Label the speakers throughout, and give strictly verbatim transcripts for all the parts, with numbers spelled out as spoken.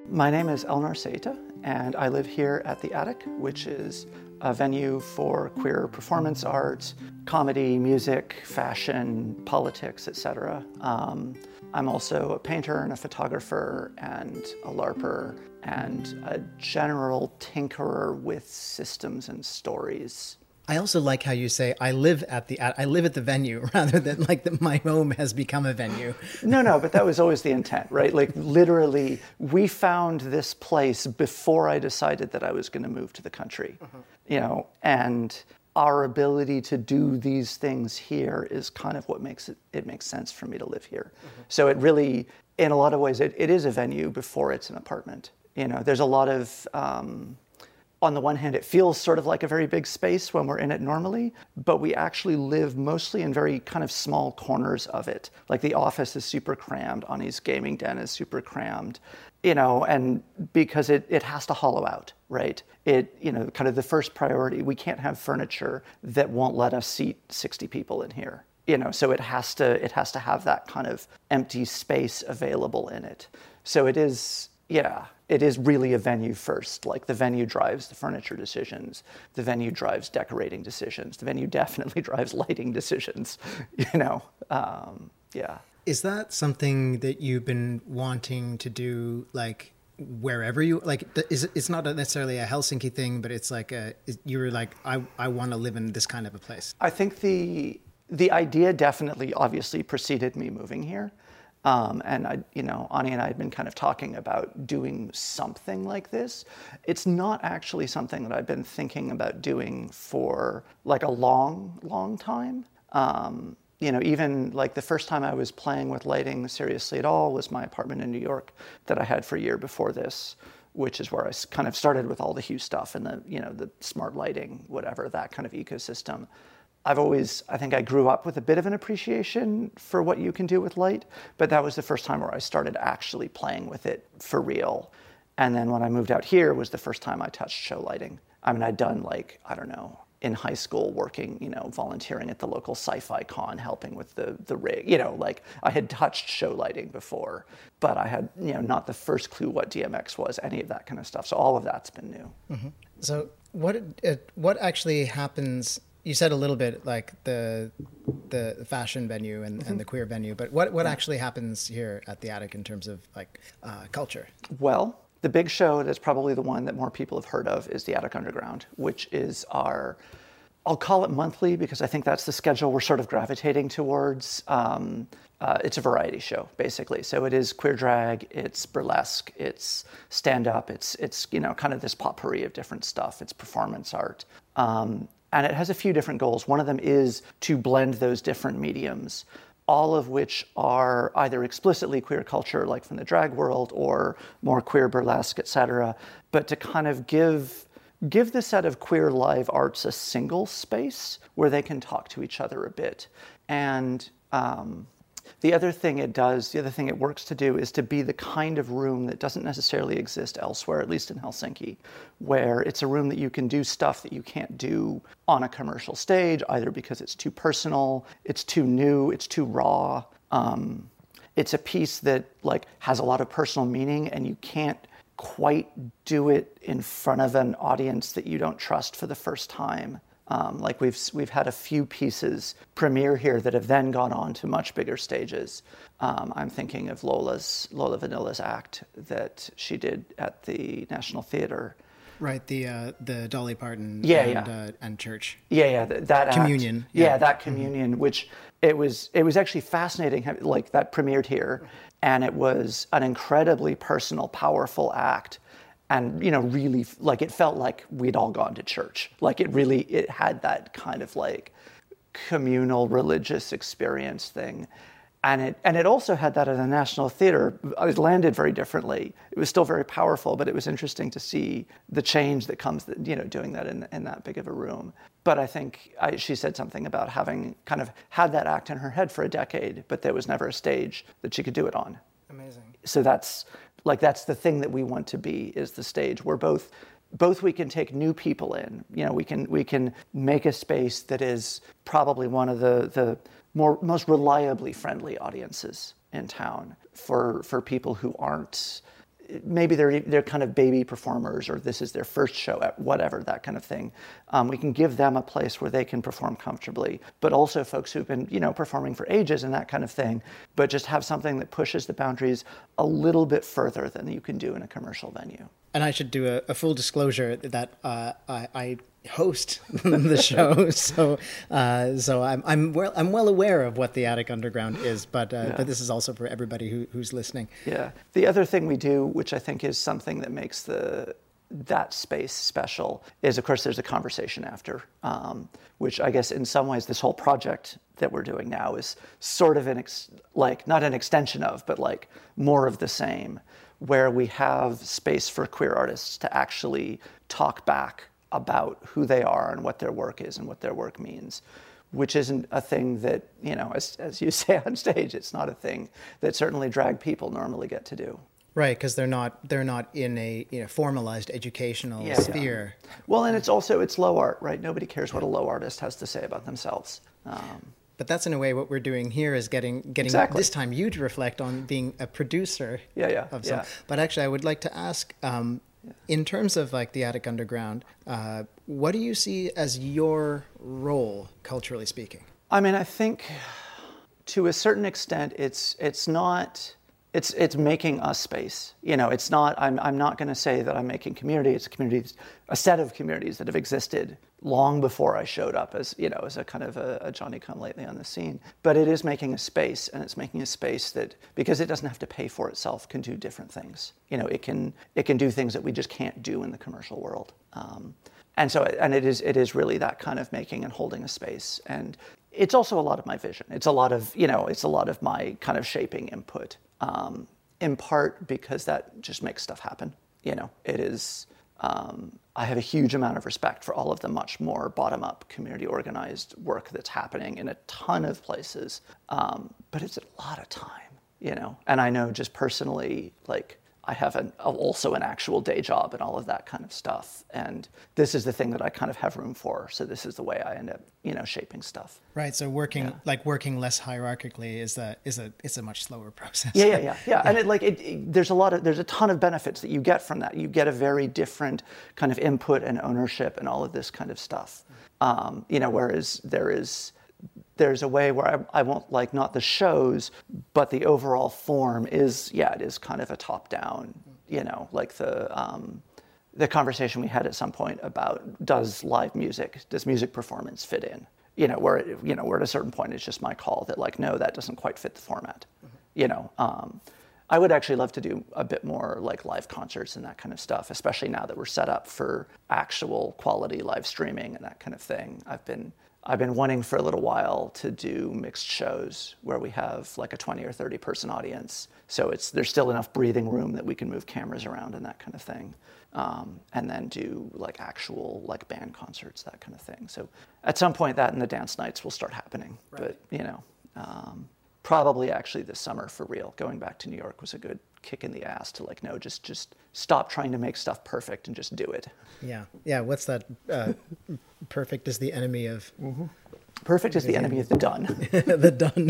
Speaker 1: My name is Elnar Seita, and I live here at The Attic, which is a venue for queer performance art, comedy, music, fashion, politics, et cetera. Um, I'm also a painter and a photographer and a LARPer and a general tinkerer with systems and stories.
Speaker 2: I also like how you say, I live at the I live at the venue rather than like that my home has become a venue.
Speaker 1: No, no, but that was always the intent, right? Like literally, we found this place before I decided that I was going to move to the country, uh-huh. you know, and our ability to do these things here is kind of what makes it, it makes sense for me to live here. Uh-huh. So it really, in a lot of ways, it, it is a venue before it's an apartment. You know, there's a lot of... Um, On the one hand, it feels sort of like a very big space when we're in it normally, but we actually live mostly in very kind of small corners of it. Like the office is super crammed, Ani's gaming den is super crammed, you know, and because it, it has to hollow out, right? It, you know, kind of the first priority, we can't have furniture that won't let us seat sixty people in here. You know, so it has to it has to have that kind of empty space available in it. So it is, yeah. It is really a venue first. Like the venue drives the furniture decisions. The venue drives decorating decisions. The venue definitely drives lighting decisions, you know, um, yeah.
Speaker 2: Is that something that you've been wanting to do, like wherever you, like, is it's not necessarily a Helsinki thing, but it's like a, you were like, I, I want to live in this kind of a place?
Speaker 1: I think the the idea definitely obviously preceded me moving here. Um, and I, you know, Ani and I had been kind of talking about doing something like this. It's not actually something that I've been thinking about doing for like a long, long time. Um, you know, even like the first time I was playing with lighting seriously at all was my apartment in New York that I had for a year before this, which is where I kind of started with all the Hue stuff and the, you know, the smart lighting, whatever, that kind of ecosystem. I've always, I think I grew up with a bit of an appreciation for what you can do with light, but that was the first time where I started actually playing with it for real. And then when I moved out here was the first time I touched show lighting. I mean, I'd done like, I don't know, in high school working, you know, volunteering at the local sci-fi con, helping with the, the rig, you know, like I had touched show lighting before, but I had, you know, not the first clue what D M X was, any of that kind of stuff. So all of that's been new.
Speaker 2: Mm-hmm. So what, uh, what actually happens? You said a little bit like the the fashion venue and, mm-hmm. and the queer venue, but what, what actually happens here at the Attic in terms of like uh, culture?
Speaker 1: Well, the big show that's probably the one that more people have heard of is the Attic Underground, which is our, I'll call it monthly because I think that's the schedule we're sort of gravitating towards. Um, uh, it's a variety show, basically. So it is queer drag, it's burlesque, it's stand-up, it's, it's you know, kind of this potpourri of different stuff. It's performance art. Um, And it has a few different goals. One of them is to blend those different mediums, all of which are either explicitly queer culture, like from the drag world, or more queer burlesque, et cetera, but to kind of give, give the set of queer live arts a single space where they can talk to each other a bit. And um, the other thing it does, the other thing it works to do is to be the kind of room that doesn't necessarily exist elsewhere, at least in Helsinki, where it's a room that you can do stuff that you can't do on a commercial stage, either because it's too personal, it's too new, it's too raw. Um, it's a piece that like has a lot of personal meaning and you can't quite do it in front of an audience that you don't trust for the first time. Um, like we've we've had a few pieces premiere here that have then gone on to much bigger stages. Um, I'm thinking of Lola's Lola Vanilla's act that she did at the National Theatre.
Speaker 2: Right, the uh, the Dolly Parton
Speaker 1: yeah,
Speaker 2: and,
Speaker 1: yeah.
Speaker 2: Uh, and church.
Speaker 1: Yeah, yeah, that, that
Speaker 2: communion.
Speaker 1: Act, yeah.
Speaker 2: yeah,
Speaker 1: that communion, mm-hmm. which it was it was actually fascinating. Like that premiered here, and it was an incredibly personal, powerful act. And, you know, really, like, it felt like we'd all gone to church. Like, it really, it had that kind of, like, communal religious experience thing. And it and it also had that at the National Theatre. It landed very differently. It was still very powerful, but it was interesting to see the change that comes, you know, doing that in, in that big of a room. But I think I, she said something about having kind of had that act in her head for a decade, but there was never a stage that she could do it on.
Speaker 2: Amazing.
Speaker 1: So that's... Like that's the thing that we want to be, is the stage where both both we can take new people in. You know, we can we can make a space that is probably one of the, the more most reliably friendly audiences in town for for people who aren't maybe they're they're kind of baby performers, or this is their first show at whatever, that kind of thing. Um, we can give them a place where they can perform comfortably, but also folks who've been, you know, performing for ages and that kind of thing, but just have something that pushes the boundaries a little bit further than you can do in a commercial venue.
Speaker 2: And I should do a, a full disclosure that uh, I, I host the show, so uh, so I'm I'm well I'm well aware of what the Attic Underground is, but uh,
Speaker 1: Yeah.
Speaker 2: but this is also for everybody who, who's listening.
Speaker 1: Yeah. The other thing we do, which I think is something that makes the that space special, is of course there's a conversation after, um, which I guess in some ways this whole project that we're doing now is sort of an ex- like not an extension of, but like more of the same, where we have space for queer artists to actually talk back about who they are and what their work is and what their work means, which isn't a thing that, you know, as, as you say on stage, it's not a thing that certainly drag people normally get to do.
Speaker 2: Right, because they're not they're not in a you know formalized educational
Speaker 1: Yeah,
Speaker 2: sphere.
Speaker 1: yeah. Well, and it's also, it's low art, right? Nobody cares what a low artist has to say about themselves. Um,
Speaker 2: But that's in a way what we're doing here is getting getting
Speaker 1: Exactly.
Speaker 2: this time you to reflect on being a producer.
Speaker 1: Yeah, yeah,
Speaker 2: Of some.
Speaker 1: yeah.
Speaker 2: But actually, I would like to ask, um, in terms of like the Attic Underground, uh, what do you see as your role, culturally speaking?
Speaker 1: I mean, I think to a certain extent, it's it's not. It's it's making us space. You know, it's not. I'm I'm not going to say that I'm making community. It's a community, a set of communities that have existed long before I showed up as you know as a kind of a, a Johnny come lately on the scene. But it is making a space, and it's making a space that, because it doesn't have to pay for itself, can do different things. You know, it can it can do things that we just can't do in the commercial world. Um, and so and it is it is really that kind of making and holding a space. And it's also a lot of my vision. It's a lot of you know it's a lot of my kind of shaping input. Um, in part because that just makes stuff happen. You know, it is, um, I have a huge amount of respect for all of the much more bottom-up, community-organized work that's happening in a ton of places. Um, but it's a lot of time, you know? And I know just personally, like, I have an, also an actual day job and all of that kind of stuff. And this is the thing that I kind of have room for. So this is the way I end up, you know, shaping stuff.
Speaker 2: Right. So working
Speaker 1: Yeah.
Speaker 2: like working less hierarchically is that is a it's a much slower process.
Speaker 1: Yeah, yeah, yeah, yeah. And it, like, it, it, there's a lot of, there's a ton of benefits that you get from that. You get a very different kind of input and ownership and all of this kind of stuff. Um, you know, whereas there is, there's a way where I, I won't like not the shows, but the overall form is, yeah, it is kind of a top-down, you know, like the um, the conversation we had at some point about does live music, does music performance fit in? You know, where it, you know, where at a certain point it's just my call that like, no, that doesn't quite fit the format. Mm-hmm. You know, um, I would actually love to do a bit more like live concerts and that kind of stuff, especially now that we're set up for actual quality live streaming and that kind of thing. I've been I've been wanting for a little while to do mixed shows where we have like a twenty or thirty person audience. So it's there's still enough breathing room that we can move cameras around and that kind of thing. Um, and then do like actual like band concerts, that kind of thing. So at some point that and the dance nights will start happening. Right. But, you know, um, probably actually this summer for real. Going back to New York was a good kick in the ass to like, no, just just stop trying to make stuff perfect and just do it.
Speaker 2: Yeah. Yeah. What's that? Uh, perfect is the enemy of...
Speaker 1: Mm-hmm. Perfect is the enemy of the done.
Speaker 2: The done.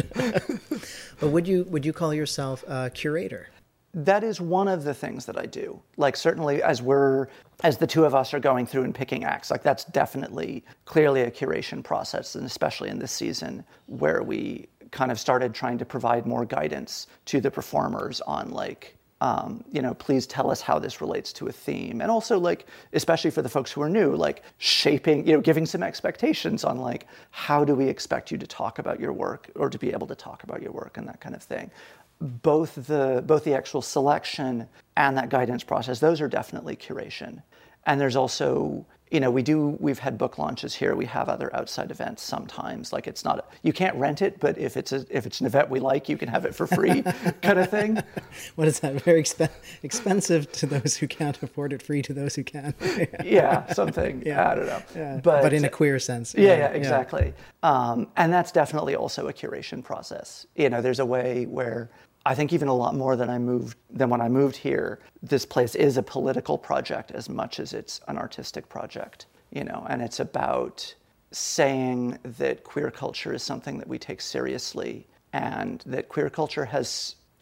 Speaker 2: But would you would you call yourself a curator?
Speaker 1: That is one of the things that I do. Like certainly as we're, as the two of us are going through and picking acts, like that's definitely clearly a curation process, and especially in this season where we kind of started trying to provide more guidance to the performers on like, um, you know, please tell us how this relates to a theme. And also like, especially for the folks who are new, like shaping, you know, giving some expectations on like, how do we expect you to talk about your work or to be able to talk about your work and that kind of thing. Both the both the actual selection and that guidance process, those are definitely curation. And there's also, you know, we do, we've had book launches here. We have other outside events sometimes. Like it's not, a, you can't rent it, but if it's a, if it's an event we like, you can have it for free kind of thing.
Speaker 2: What is that? Very exp- expensive to those who can't afford it, free to those who can.
Speaker 1: Yeah, something.
Speaker 2: Yeah.
Speaker 1: I don't know.
Speaker 2: Yeah.
Speaker 1: But,
Speaker 2: but in a queer sense.
Speaker 1: Yeah, yeah, yeah exactly. Yeah. Um, and that's definitely also a curation process. You know, there's a way where I think even a lot more than I moved than when I moved here, this place is a political project as much as it's an artistic project, you know, and it's about saying that queer culture is something that we take seriously and that queer culture has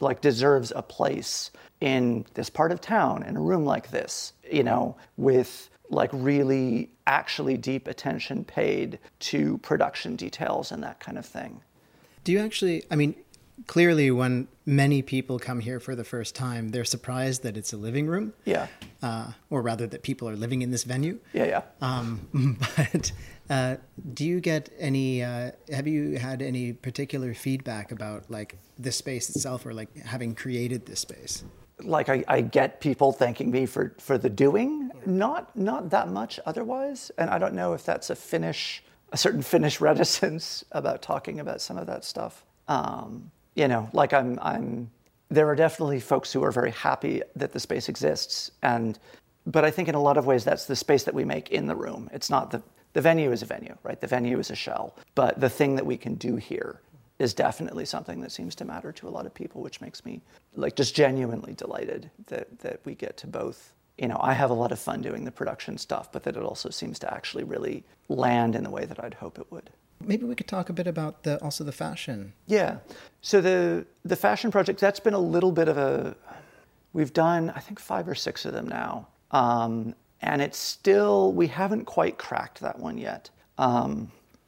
Speaker 1: like deserves a place in this part of town, in a room like this, you know, with like really actually deep attention paid to production details and that kind of thing.
Speaker 2: Do you actually, I mean, clearly when many people come here for the first time, they're surprised that it's a living room.
Speaker 1: Yeah.
Speaker 2: Uh, or rather that people are living in this venue.
Speaker 1: Yeah, yeah.
Speaker 2: Um, but uh, do you get any, uh, have you had any particular feedback about like the space itself or like having created this space?
Speaker 1: Like I, I get people thanking me for, for the doing, not not that much otherwise. And I don't know if that's a Finnish, a certain Finnish reticence about talking about some of that stuff. Um, you know, like I'm, I'm, there are definitely folks who are very happy that the space exists. And, but I think in a lot of ways, that's the space that we make in the room. It's not the, the venue is a venue, right? The venue is a shell, but the thing that we can do here is definitely something that seems to matter to a lot of people, which makes me like just genuinely delighted that, that we get to both, you know, I have a lot of fun doing the production stuff, but that it also seems to actually really land in the way that I'd hope it would.
Speaker 2: Maybe we could talk a bit about the also the fashion.
Speaker 1: Yeah. So the the fashion project, that's been a little bit of a, we've done, I think, five or six of them now. Um, and it's still, we haven't quite cracked that one yet. Um,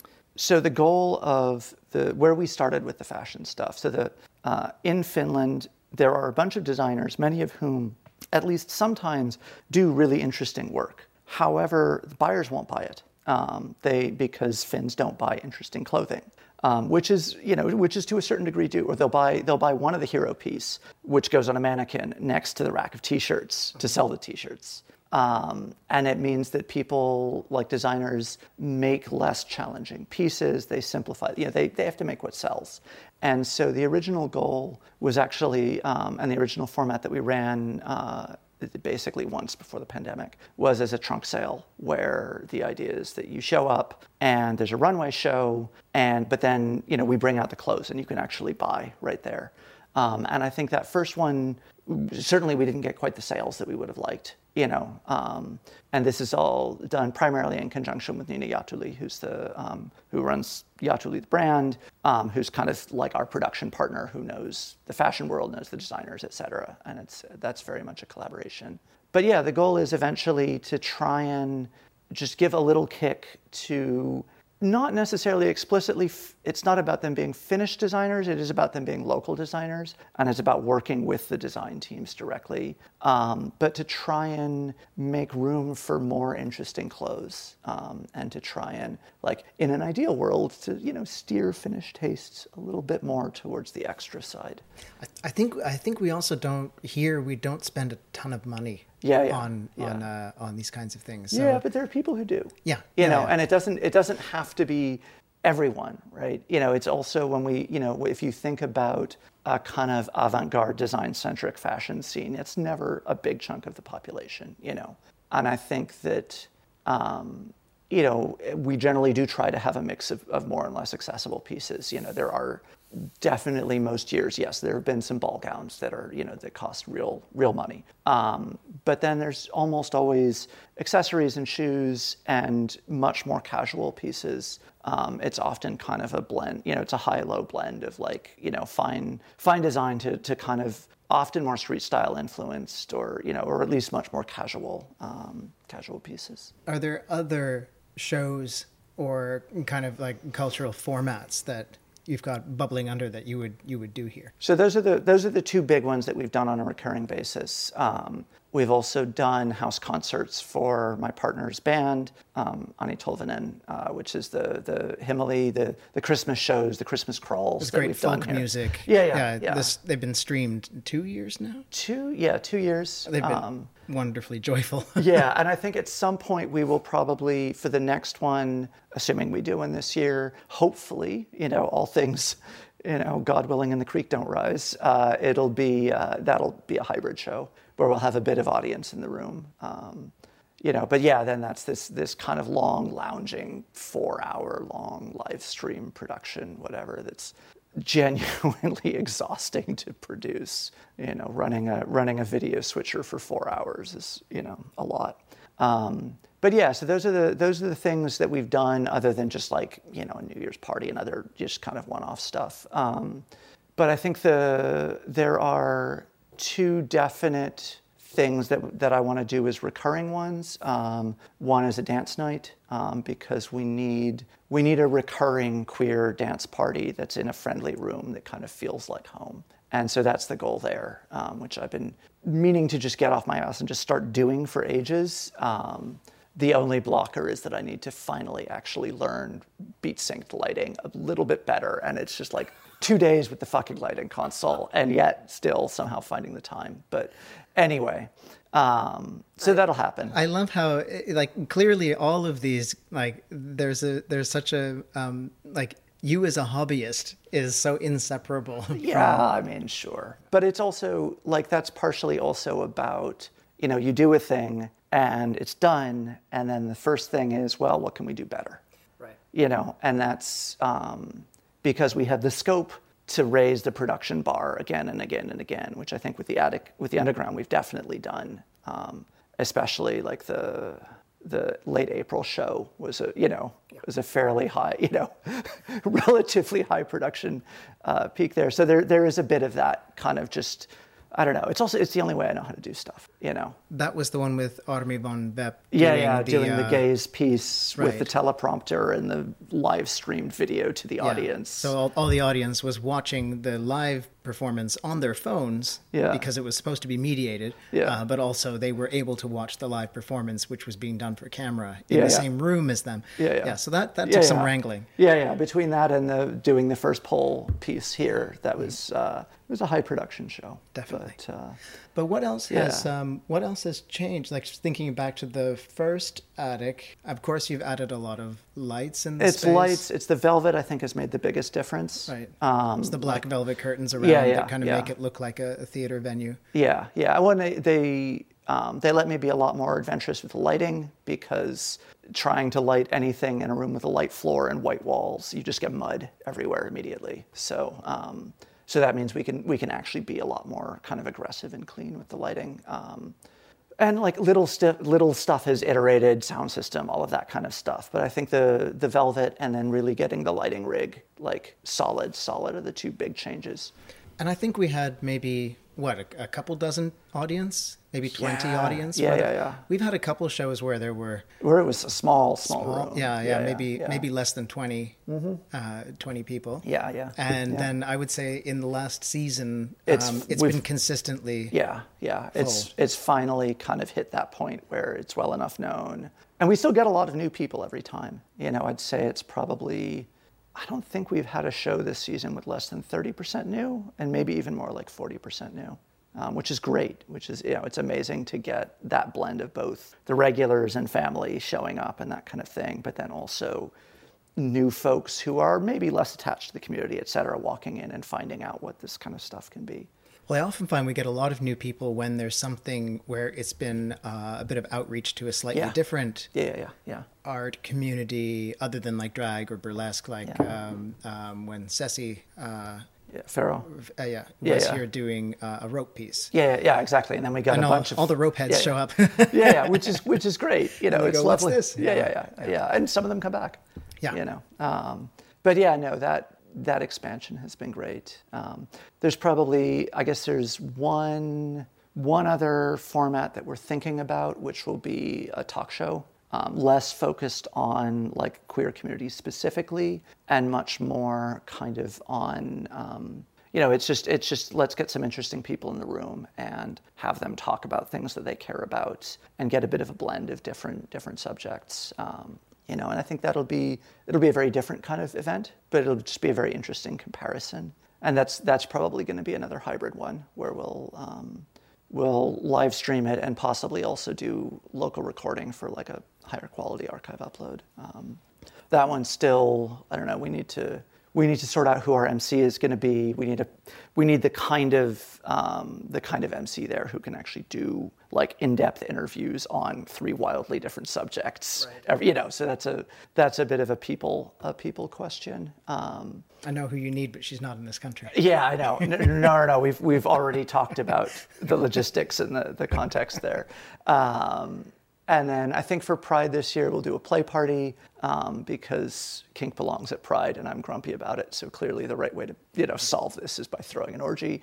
Speaker 1: so the goal of the, where we started with the fashion stuff, so the, uh, in Finland, there are a bunch of designers, many of whom at least sometimes do really interesting work. However, the buyers won't buy it. Um, they because Finns don't buy interesting clothing, um, which is you know which is to a certain degree due. Or they'll buy they'll buy one of the hero piece, which goes on a mannequin next to the rack of T-shirts to sell the T-shirts, um, and it means that people like designers make less challenging pieces. They simplify. You know, they they have to make what sells. And so the original goal was actually, um, and the original format that we ran. Uh, basically once before the pandemic, was as a trunk sale, where the idea is that you show up and there's a runway show, and but then you know we bring out the clothes and you can actually buy right there. Um, and I think that first one, certainly we didn't get quite the sales that we would have liked, you know. Um, and this is all done primarily in conjunction with Nina Jatuli, who's the um, who runs Jatuli the brand, um, who's kind of like our production partner, who knows the fashion world, knows the designers, et cetera. And it's that's very much a collaboration. But yeah, the goal is eventually to try and just give a little kick to. Not necessarily explicitly, it's not about them being Finnish designers, it is about them being local designers, and it's about working with the design teams directly, um, but to try and make room for more interesting clothes, um, and to try and, like, in an ideal world, to, you know, steer Finnish tastes a little bit more towards the extra side.
Speaker 2: I, I think I think we also don't, here we don't spend a ton of money.
Speaker 1: Yeah, yeah,
Speaker 2: on
Speaker 1: yeah.
Speaker 2: on uh, on these kinds of things. So.
Speaker 1: Yeah, but there are people who do.
Speaker 2: Yeah,
Speaker 1: you
Speaker 2: yeah,
Speaker 1: know,
Speaker 2: yeah.
Speaker 1: and it doesn't it doesn't have to be everyone, right? You know, it's also when we, you know, if you think about a kind of avant-garde design-centric fashion scene, it's never a big chunk of the population, you know. And I think that, um, you know, we generally do try to have a mix of, of more and less accessible pieces. You know, there are definitely most years, yes, there have been some ball gowns that are, you know, that cost real, real money. Um, but then there's almost always accessories and shoes and much more casual pieces. Um, it's often kind of a blend, you know, it's a high-low blend of like, you know, fine, fine design to, to kind of often more street style influenced or, you know, or at least much more casual, um, casual pieces.
Speaker 2: Are there other shows or kind of like cultural formats that you've got bubbling under that you would you would do here?
Speaker 1: So those are the those are the two big ones that we've done on a recurring basis. Um, we've also done house concerts for my partner's band, um, Ani Tolvanen, uh, which is the the Himali, the the Christmas shows, the Christmas crawls.
Speaker 2: It's
Speaker 1: that
Speaker 2: great
Speaker 1: we've
Speaker 2: folk
Speaker 1: done here.
Speaker 2: music.
Speaker 1: Yeah, yeah, yeah.
Speaker 2: yeah. This, they've been streamed two years now.
Speaker 1: Two, yeah, two years.
Speaker 2: They've been
Speaker 1: Um,
Speaker 2: wonderfully joyful.
Speaker 1: yeah, and I think at some point we will probably, for the next one, assuming we do one this year, hopefully, you know, all things, you know, God willing and the creek don't rise, uh, it'll be, uh, that'll be a hybrid show where we'll have a bit of audience in the room. Um, you know, but yeah, then that's this this kind of long, lounging, four-hour-long live stream production, whatever, that's genuinely exhausting to produce. You know, running a running a video switcher for four hours is, you know, a lot. Um, but yeah, so those are the those are the things that we've done, other than just like, you know, a New Year's party and other just kind of one-off stuff. Um, but I think the there are two definite things that that I want to do as recurring ones. Um, one is a dance night um, because we need we need a recurring queer dance party that's in a friendly room that kind of feels like home. And so that's the goal there, um, which I've been meaning to just get off my ass and just start doing for ages. Um, the only blocker is that I need to finally actually learn beat synced lighting a little bit better. And it's just like two days with the fucking lighting console and yet still somehow finding the time. But anyway, um, so that'll happen.
Speaker 2: I love how, like, clearly all of these, like, there's a, there's such a, um, like, you as a hobbyist is so inseparable. From...
Speaker 1: Yeah, I mean, sure. But it's also, like, that's partially also about, you know, you do a thing and it's done, and then the first thing is, well, what can we do better?
Speaker 2: Right.
Speaker 1: You know, and that's um, because we have the scope to raise the production bar again and again and again, which I think with the attic, with the underground, we've definitely done. Um, especially like the the late April show was a, you know, yeah. was a fairly high, you know, relatively high production uh, peak there. So there there is a bit of that kind of just, I don't know. It's also, it's the only way I know how to do stuff, you know.
Speaker 2: That was the one with Army von Vepp.
Speaker 1: Yeah,
Speaker 2: doing
Speaker 1: yeah,
Speaker 2: the,
Speaker 1: doing
Speaker 2: uh,
Speaker 1: the gaze piece
Speaker 2: right.
Speaker 1: with the teleprompter and the live streamed video to the
Speaker 2: yeah.
Speaker 1: audience.
Speaker 2: So all, all the audience was watching the live performance on their phones
Speaker 1: yeah.
Speaker 2: because it was supposed to be mediated,
Speaker 1: yeah.
Speaker 2: uh, but also they were able to watch the live performance, which was being done for camera in
Speaker 1: yeah,
Speaker 2: the
Speaker 1: yeah.
Speaker 2: same room as them.
Speaker 1: Yeah, yeah.
Speaker 2: yeah so that, that
Speaker 1: yeah,
Speaker 2: took
Speaker 1: yeah.
Speaker 2: some wrangling.
Speaker 1: Yeah, yeah. Between that and the doing the first poll piece here, that was uh, it was a high production show.
Speaker 2: Definitely.
Speaker 1: But, uh,
Speaker 2: but what else
Speaker 1: yeah.
Speaker 2: has um, what else has changed? Like thinking back to the first attic, of course you've added a lot of lights in the
Speaker 1: it's
Speaker 2: space.
Speaker 1: lights. It's the velvet. I think has made the biggest difference.
Speaker 2: Right.
Speaker 1: Um,
Speaker 2: it's the black
Speaker 1: like,
Speaker 2: velvet curtains around
Speaker 1: yeah, yeah,
Speaker 2: that kind of
Speaker 1: yeah.
Speaker 2: make it look like a, a theater venue.
Speaker 1: Yeah, yeah. When they they um, they let me be a lot more adventurous with the lighting, because trying to light anything in a room with a light floor and white walls, you just get mud everywhere immediately. So um, so that means we can we can actually be a lot more kind of aggressive and clean with the lighting. Um, And like little st- little stuff has iterated, sound system, all of that kind of stuff. But I think the the velvet and then really getting the lighting rig like solid, solid are the two big changes.
Speaker 2: And I think we had maybe what a, a couple dozen audience, maybe twenty
Speaker 1: yeah.
Speaker 2: audience.
Speaker 1: Yeah,
Speaker 2: where
Speaker 1: yeah,
Speaker 2: the,
Speaker 1: yeah.
Speaker 2: We've had a couple shows where there were
Speaker 1: where it was a small, small,
Speaker 2: small
Speaker 1: room.
Speaker 2: yeah, yeah,
Speaker 1: yeah,
Speaker 2: maybe
Speaker 1: yeah.
Speaker 2: maybe less than twenty,
Speaker 1: mm-hmm.
Speaker 2: uh, twenty people.
Speaker 1: Yeah, yeah.
Speaker 2: And
Speaker 1: yeah.
Speaker 2: then I would say in the last season,
Speaker 1: it's,
Speaker 2: um, it's been consistently.
Speaker 1: Yeah, yeah.
Speaker 2: Full.
Speaker 1: It's it's finally kind of hit that point where it's well enough known, and we still get a lot of new people every time. You know, I'd say it's probably. I don't think we've had a show this season with less than thirty percent new, and maybe even more, like forty percent new, um, which is great, which is, you know, it's amazing to get that blend of both the regulars and family showing up and that kind of thing, but then also new folks who are maybe less attached to the community, et cetera, walking in and finding out what this kind of stuff can be.
Speaker 2: Well, I often find we get a lot of new people when there's something where it's been uh, a bit of outreach to a slightly
Speaker 1: yeah.
Speaker 2: different
Speaker 1: yeah, yeah, yeah, yeah.
Speaker 2: art community other than like drag or burlesque, like
Speaker 1: yeah.
Speaker 2: um, um, when Ceci uh,
Speaker 1: yeah, Farrow
Speaker 2: uh, yeah, was
Speaker 1: yeah, yeah.
Speaker 2: here doing uh, a rope piece.
Speaker 1: Yeah, yeah, exactly. And then we got
Speaker 2: and
Speaker 1: a
Speaker 2: all,
Speaker 1: bunch of
Speaker 2: all the rope heads
Speaker 1: yeah,
Speaker 2: show
Speaker 1: yeah.
Speaker 2: up.
Speaker 1: yeah, yeah, which is which is great. You know, it's
Speaker 2: go,
Speaker 1: lovely.
Speaker 2: What's this?
Speaker 1: Yeah, yeah, yeah, yeah, yeah. And some of them come back.
Speaker 2: Yeah,
Speaker 1: you know. Um, but yeah, no, that. That expansion has been great. Um, there's probably, I guess there's one one other format that we're thinking about, which will be a talk show, um, less focused on like queer communities specifically, and much more kind of on, um, you know, it's just it's just let's get some interesting people in the room and have them talk about things that they care about, and get a bit of a blend of different different subjects. Um, You know, and I think that'll be it'll be a very different kind of event, but it'll just be a very interesting comparison. And that's that's probably going to be another hybrid one where we'll um, we'll live stream it and possibly also do local recording for like a higher quality archive upload. Um, that one's still, I don't know. We need to we need to sort out who our M C is going to be. We need a we need the kind of um, the kind of M C there who can actually do like in-depth interviews on three wildly different subjects.
Speaker 2: Right.
Speaker 1: Every, you know, so that's a that's a bit of a people a people question. Um,
Speaker 2: I know who you need, but she's not in this country.
Speaker 1: yeah, I know. No, no, no, no. We've we've already talked about the logistics and the the context there. Um, And then I think for Pride this year, we'll do a play party um, because kink belongs at Pride, and I'm grumpy about it. So clearly the right way to, you know, solve this is by throwing an orgy.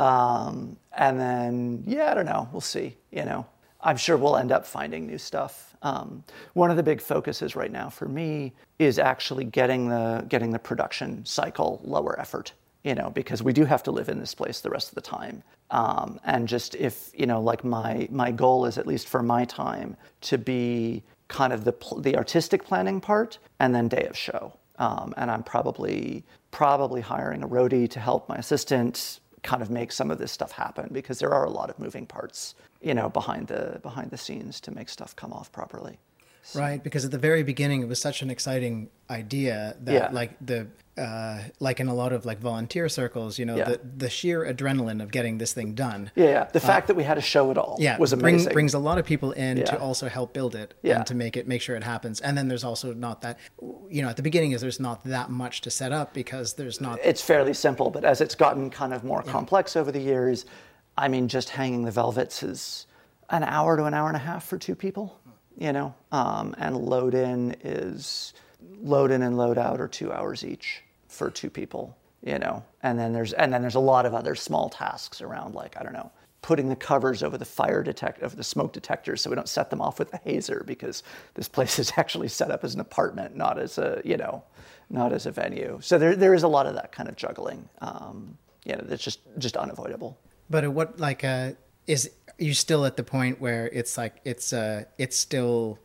Speaker 1: Um, and then, yeah, I don't know. We'll see, you know. I'm sure we'll end up finding new stuff. Um, one of the big focuses right now for me is actually getting the getting the production cycle lower effort, you know, because we do have to live in this place the rest of the time. Um, and just if, you know, like my my goal is, at least for my time, to be kind of the the artistic planning part and then day of show. Um, and I'm probably probably hiring a roadie to help my assistant kind of make some of this stuff happen, because there are a lot of moving parts, you know, behind the behind the scenes to make stuff come off properly. So.
Speaker 2: Right, because at the very beginning it was such an exciting idea that
Speaker 1: Yeah.
Speaker 2: like the uh, like in a lot of like volunteer circles, you know,
Speaker 1: Yeah.
Speaker 2: the the sheer adrenaline of getting this thing done.
Speaker 1: Yeah, yeah. The fact that we had a show at all
Speaker 2: Yeah,
Speaker 1: was
Speaker 2: bring,
Speaker 1: amazing.
Speaker 2: brings a lot of people in
Speaker 1: Yeah.
Speaker 2: to also help build it
Speaker 1: Yeah.
Speaker 2: and to make it make sure it happens. And then there's also not that, you know, at the beginning is there's not that much to set up because there's not.
Speaker 1: It's fairly simple, but as it's gotten kind of more complex over the years, I mean, just hanging the velvets is an hour to an hour and a half for two people, you know, um, and load in is load in and load out are two hours each for two people, you know, and then there's and then there's a lot of other small tasks around, like, I don't know, putting the covers over the fire detect over the smoke detectors so we don't set them off with a hazer, because this place is actually set up as an apartment, not as a, you know, not as a venue. So there there is a lot of that kind of juggling, um, you know, that's just just unavoidable.
Speaker 2: But at what like uh, is you still at the point where it's like it's uh it's still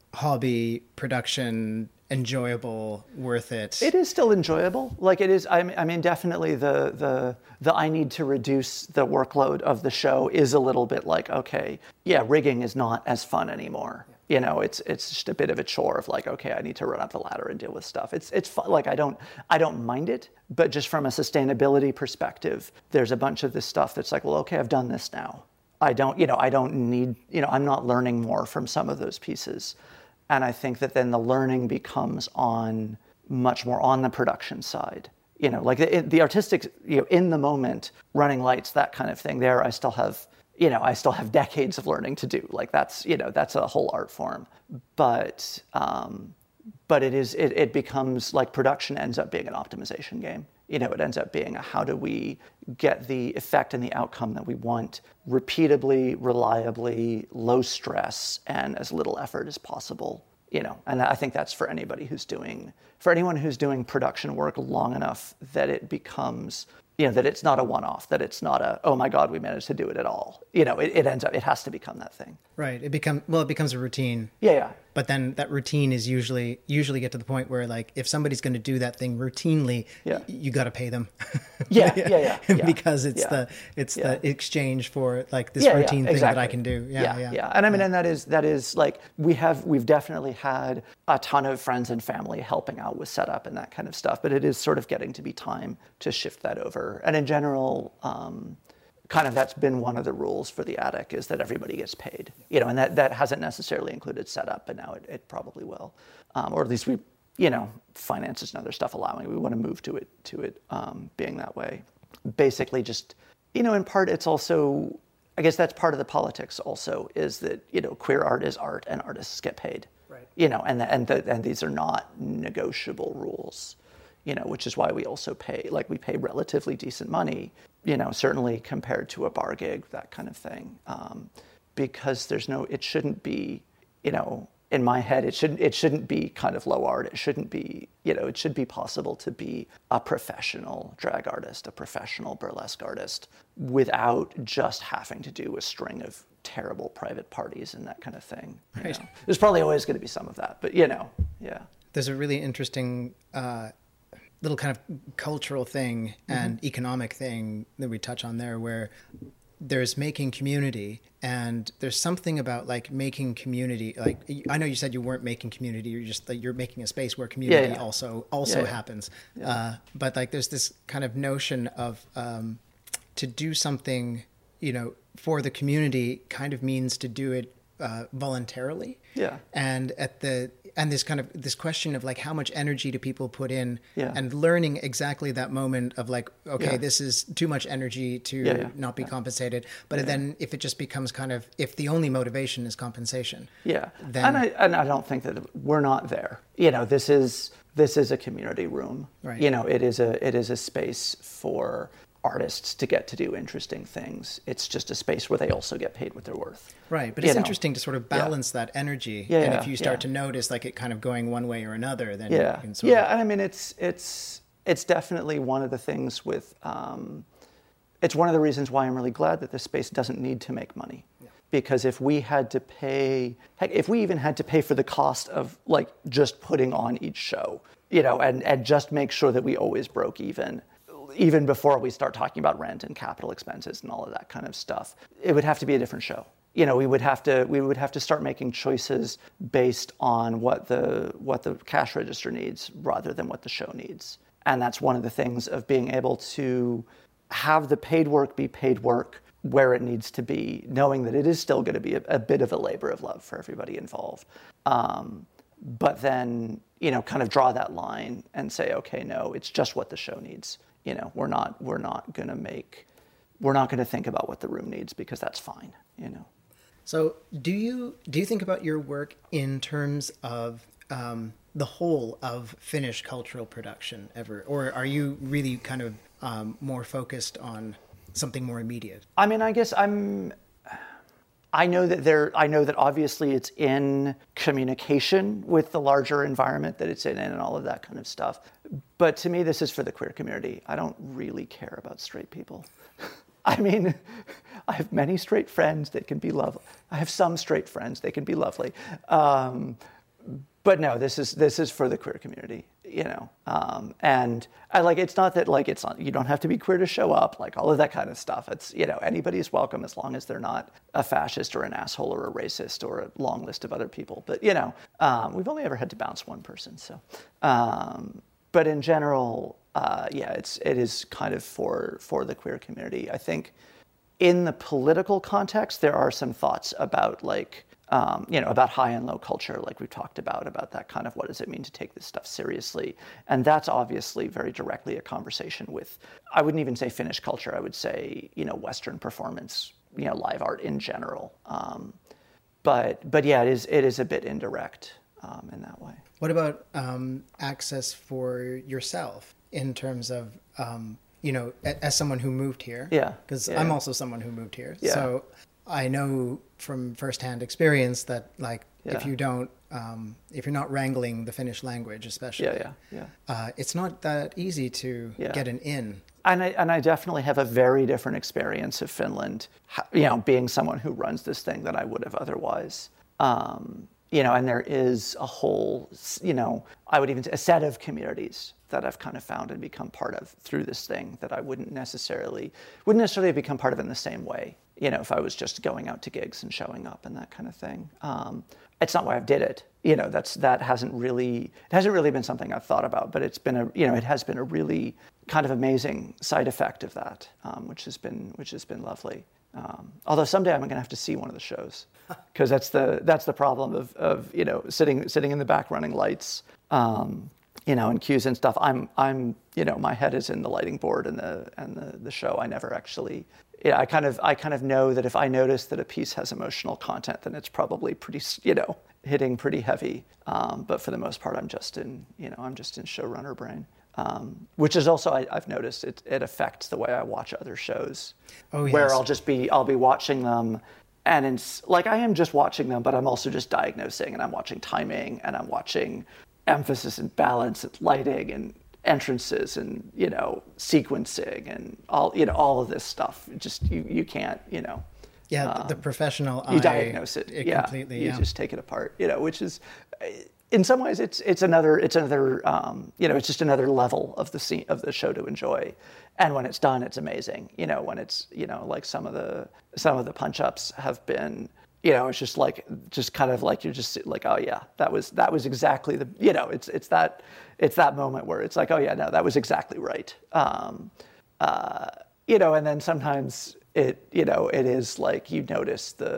Speaker 2: hobby production, enjoyable, worth it?
Speaker 1: It is still enjoyable. Like it is. I mean, I mean, definitely the the the I need to reduce the workload of the show is a little bit like, okay, yeah, rigging is not as fun anymore. You know, it's it's just a bit of a chore of like, okay, I need to run up the ladder and deal with stuff. It's it's fun. Like I don't I don't mind it, but just from a sustainability perspective, there's a bunch of this stuff that's like, well, okay, I've done this now. I don't, you know, I don't need, you know, I'm not learning more from some of those pieces. And I think that then the learning becomes on much more on the production side. You know, like the, the artistic, you know, in the moment, running lights, that kind of thing. There, I still have, you know, I still have decades of learning to do. Like that's, you know, that's a whole art form. But, um, but it is, it, it becomes like production ends up being an optimization game. You know, it ends up being a how do we get the effect and the outcome that we want repeatably, reliably, low stress, and as little effort as possible. You know, and I think that's for anybody who's doing, for anyone who's doing production work long enough that it becomes, you know, that it's not a one-off, that it's not a, oh my God, we managed to do it at all. You know, it, it ends up, it has to become that thing.
Speaker 2: Right. It become well, it becomes a routine.
Speaker 1: Yeah, yeah.
Speaker 2: But then that routine is usually usually get to the point where like if somebody's going to do that thing routinely,
Speaker 1: Yeah.
Speaker 2: y- you got to pay them.
Speaker 1: Yeah, yeah, yeah, yeah.
Speaker 2: because it's
Speaker 1: Yeah.
Speaker 2: the it's
Speaker 1: Yeah.
Speaker 2: the exchange for like this
Speaker 1: Yeah, yeah,
Speaker 2: routine thing that I
Speaker 1: exactly.
Speaker 2: can do. Yeah,
Speaker 1: yeah,
Speaker 2: yeah.
Speaker 1: yeah. And I mean, and that is that is like we have we've definitely had a ton of friends and family helping out with setup and that kind of stuff. But it is sort of getting to be time to shift that over. And in general, um, kind of that's been one of the rules for the attic is that everybody gets paid. You know, and that that hasn't necessarily included setup, but now it, it probably will, um, or at least we, you know, finances and other stuff allowing. We want to move to it to it um, being that way. Basically, just you know, in part, it's also. I guess that's part of the politics also is that, you know, queer art is art and artists get paid.
Speaker 2: Right.
Speaker 1: You know, and the, and the, and these are not negotiable rules, you know, which is why we also pay, like we pay relatively decent money, you know, certainly compared to a bar gig, that kind of thing. Um, because there's no, it shouldn't be, you know, in my head, it shouldn't, it shouldn't be kind of low art. It shouldn't be, you know, it should be possible to be a professional drag artist, a professional burlesque artist without just having to do a string of terrible private parties and that kind of thing. You
Speaker 2: Right.
Speaker 1: know? There's probably always going to be some of that, but you know, yeah.
Speaker 2: There's a really interesting uh, little kind of cultural thing and
Speaker 1: Mm-hmm.
Speaker 2: economic thing that we touch on there where there's making community and there's something about like making community. Like I know you said you weren't making community. You're just like, you're making a space where community
Speaker 1: Yeah, yeah.
Speaker 2: also, also
Speaker 1: Yeah, yeah.
Speaker 2: happens. Uh, but like, there's this kind of notion of, um, to do something, you know, for the community kind of means to do it uh, voluntarily.
Speaker 1: Yeah.
Speaker 2: And at the and this kind of this question of like how much energy do people put in,
Speaker 1: yeah.
Speaker 2: and learning exactly that moment of like, okay,
Speaker 1: yeah.
Speaker 2: this is too much energy to
Speaker 1: yeah, yeah.
Speaker 2: not be
Speaker 1: yeah.
Speaker 2: compensated. But
Speaker 1: yeah.
Speaker 2: then if it just becomes kind of, if the only motivation is compensation,
Speaker 1: yeah,
Speaker 2: then
Speaker 1: and I and I don't think that we're not there. You know, this is this is a community room.
Speaker 2: Right.
Speaker 1: You know, it is a it is a space for artists to get to do interesting things. It's just a space where they also get paid what they're worth.
Speaker 2: Right, but it's
Speaker 1: you know?
Speaker 2: interesting to sort of balance yeah. that energy.
Speaker 1: Yeah,
Speaker 2: and
Speaker 1: yeah,
Speaker 2: if you start
Speaker 1: yeah.
Speaker 2: to notice like it kind of going one way or another, then
Speaker 1: yeah,
Speaker 2: you can sort
Speaker 1: yeah.
Speaker 2: of...
Speaker 1: And I mean, it's it's it's definitely one of the things with. Um, it's one of the reasons why I'm really glad that this space doesn't need to make money. Yeah. Because if we had to pay, heck, if we even had to pay for the cost of like just putting on each show, you know, and and just make sure that we always broke even. Even before we start talking about rent and capital expenses and all of that kind of stuff, it would have to be a different show. You know, we would have to we would have to start making choices based on what the what the cash register needs rather than what the show needs. And that's one of the things of being able to have the paid work be paid work where it needs to be, knowing that it is still going to be a, a bit of a labor of love for everybody involved. Um, but then, you know, kind of draw that line and say, okay, no, it's just what the show needs. You know, we're not we're not gonna make we're not gonna think about what the room needs because that's fine, you know.
Speaker 2: So do you do you think about your work in terms of um, the whole of Finnish cultural production ever, or are you really kind of um, more focused on something more immediate?
Speaker 1: I mean, I guess I'm. I know that there. I know that obviously it's in communication with the larger environment that it's in, and all of that kind of stuff. But to me, this is for the queer community. I don't really care about straight people. I mean, I have many straight friends that can be lovely. I have some straight friends that can be lovely. Um, but no, this is this is for the queer community, you know. Um, and I like it's not that like it's not you don't have to be queer to show up, like all of that kind of stuff. It's you know anybody's welcome as long as they're not a fascist or an asshole or a racist or a long list of other people. But you know, um, we've only ever had to bounce one person, so. Um, but in general, uh, yeah, it's it is kind of for for the queer community. I think in the political context, there are some thoughts about like. Um, you know, about high and low culture, like we've talked about, about that kind of what does it mean to take this stuff seriously. And that's obviously very directly a conversation with, I wouldn't even say Finnish culture, I would say, you know, Western performance, you know, live art in general. Um, but but yeah, it is it is a bit indirect um, in that way.
Speaker 2: What about um, access for yourself in terms of, um, you know, as someone who moved here?
Speaker 1: Yeah.
Speaker 2: Because
Speaker 1: yeah.
Speaker 2: I'm also someone who moved here.
Speaker 1: Yeah.
Speaker 2: So I know from firsthand experience that like
Speaker 1: yeah.
Speaker 2: if you don't um, if you're not wrangling the Finnish language especially
Speaker 1: yeah, yeah, yeah.
Speaker 2: Uh, it's not that easy to
Speaker 1: yeah.
Speaker 2: get an in.
Speaker 1: And I, and I definitely have a very different experience of Finland, you know, being someone who runs this thing than I would have otherwise. Um, you know, and there is a whole, you know, I would even say a set of communities that I've kind of found and become part of through this thing that I wouldn't necessarily, wouldn't necessarily become part of in the same way, you know, if I was just going out to gigs and showing up and that kind of thing. Um, it's not why I did it. You know, that's, that hasn't really, it hasn't really been something I've thought about, but it's been a, you know, it has been a really kind of amazing side effect of that, um, which has been, which has been lovely. Um, although someday I'm going to have to see one of the shows, because that's the that's the problem of of you know sitting sitting in the back running lights, um, you know, and cues and stuff. I'm I'm you know my head is in the lighting board and the and the, the show. I never actually. Yeah, I kind of I kind of know that if I notice that a piece has emotional content, then it's probably pretty you know hitting pretty heavy. Um, but for the most part, I'm just in you know I'm just in showrunner brain. Um, which is also I, I've noticed it, it affects the way I watch other shows,
Speaker 2: oh, yes.
Speaker 1: where I'll just be I'll be watching them, and it's like I am just watching them, but I'm also just diagnosing, and I'm watching timing, and I'm watching emphasis and balance and lighting and entrances and you know sequencing and all you know all of this stuff. Just you you can't you know.
Speaker 2: Yeah,
Speaker 1: um,
Speaker 2: the professional
Speaker 1: you
Speaker 2: eye,
Speaker 1: diagnose it,
Speaker 2: it
Speaker 1: yeah.
Speaker 2: completely.
Speaker 1: You
Speaker 2: yeah.
Speaker 1: just take it apart, you know, which is. In some ways, it's it's another it's another um, you know it's just another level of the scene of the show to enjoy, and when it's done, it's amazing. You know, when it's you know like some of the some of the punch ups have been you know it's just like just kind of like you're just like oh yeah that was that was exactly the you know it's it's that it's that moment where it's like oh yeah no that was exactly right. Um, uh, you know, and then sometimes it you know it is like you notice the.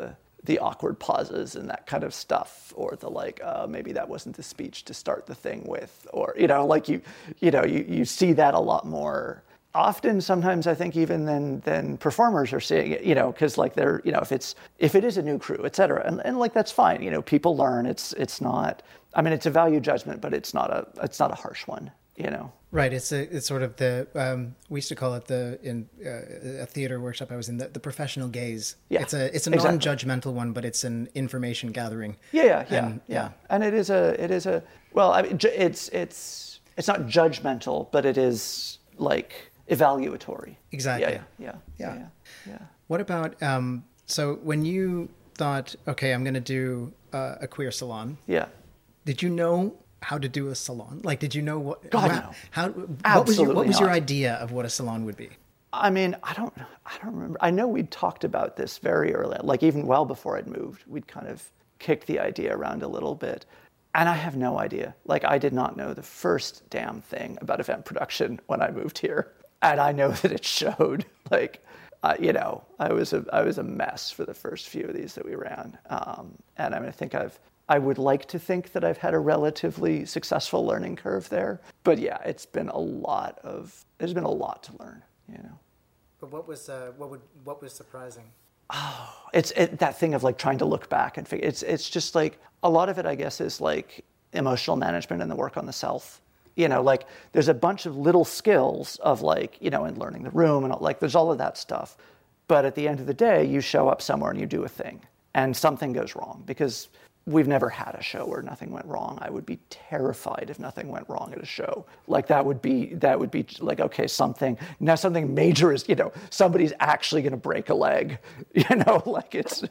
Speaker 1: the awkward pauses and that kind of stuff, or the like, uh, maybe that wasn't the speech to start the thing with, or, you know, like you, you know, you, you see that a lot more often, sometimes I think even than, than performers are seeing it, you know, because like they're, you know, if it's, if it is a new crew, et cetera, and, and like, that's fine. You know, people learn, it's, it's not, I mean, it's a value judgment, but it's not a, it's not a harsh one, you know?
Speaker 2: Right. It's a, it's sort of the, um, we used to call it the, in uh, a theater workshop I was in, the, the professional gaze.
Speaker 1: Yeah,
Speaker 2: It's a, it's a
Speaker 1: exactly.
Speaker 2: non-judgmental one, but it's an information gathering.
Speaker 1: Yeah, yeah, yeah,
Speaker 2: And,
Speaker 1: yeah. And it is a, it is a, well, I mean, ju- it's, it's, it's not judgmental, but it is like evaluatory.
Speaker 2: Exactly.
Speaker 1: Yeah, yeah, yeah,
Speaker 2: Yeah.
Speaker 1: yeah. yeah.
Speaker 2: What about, um, so when you thought, okay, I'm going to do uh, a queer salon,
Speaker 1: Yeah.
Speaker 2: did you know how to do a salon? Like, did you know what,
Speaker 1: God,
Speaker 2: how,
Speaker 1: no.
Speaker 2: how what was your,
Speaker 1: Absolutely
Speaker 2: what was your
Speaker 1: not.
Speaker 2: idea of what a salon would be?
Speaker 1: I mean, I don't, I don't remember. I know we'd talked about this very early, like even well before I'd moved, we'd kind of kicked the idea around a little bit. And I have no idea. Like, I did not know the first damn thing about event production when I moved here. And I know that it showed. Like, uh, you know, I was a, I was a mess for the first few of these that we ran. Um, and I mean, I think I've, I would like to think that I've had a relatively successful learning curve there. But yeah, it's been a lot of, there's been a lot to learn, you know.
Speaker 2: But what was, uh, what would, what was surprising?
Speaker 1: Oh, it's it, that thing of like trying to look back and figure. It's it's just like a lot of it, I guess, is like emotional management and the work on the self. You know, like there's a bunch of little skills of like, you know, in learning the room and all, like there's all of that stuff. But at the end of the day, you show up somewhere and you do a thing, and something goes wrong because we've never had a show where nothing went wrong. I would be terrified if nothing went wrong at a show. Like that would be, that would be like, okay, something, now something major is, you know, somebody's actually going to break a leg, you know, like it's,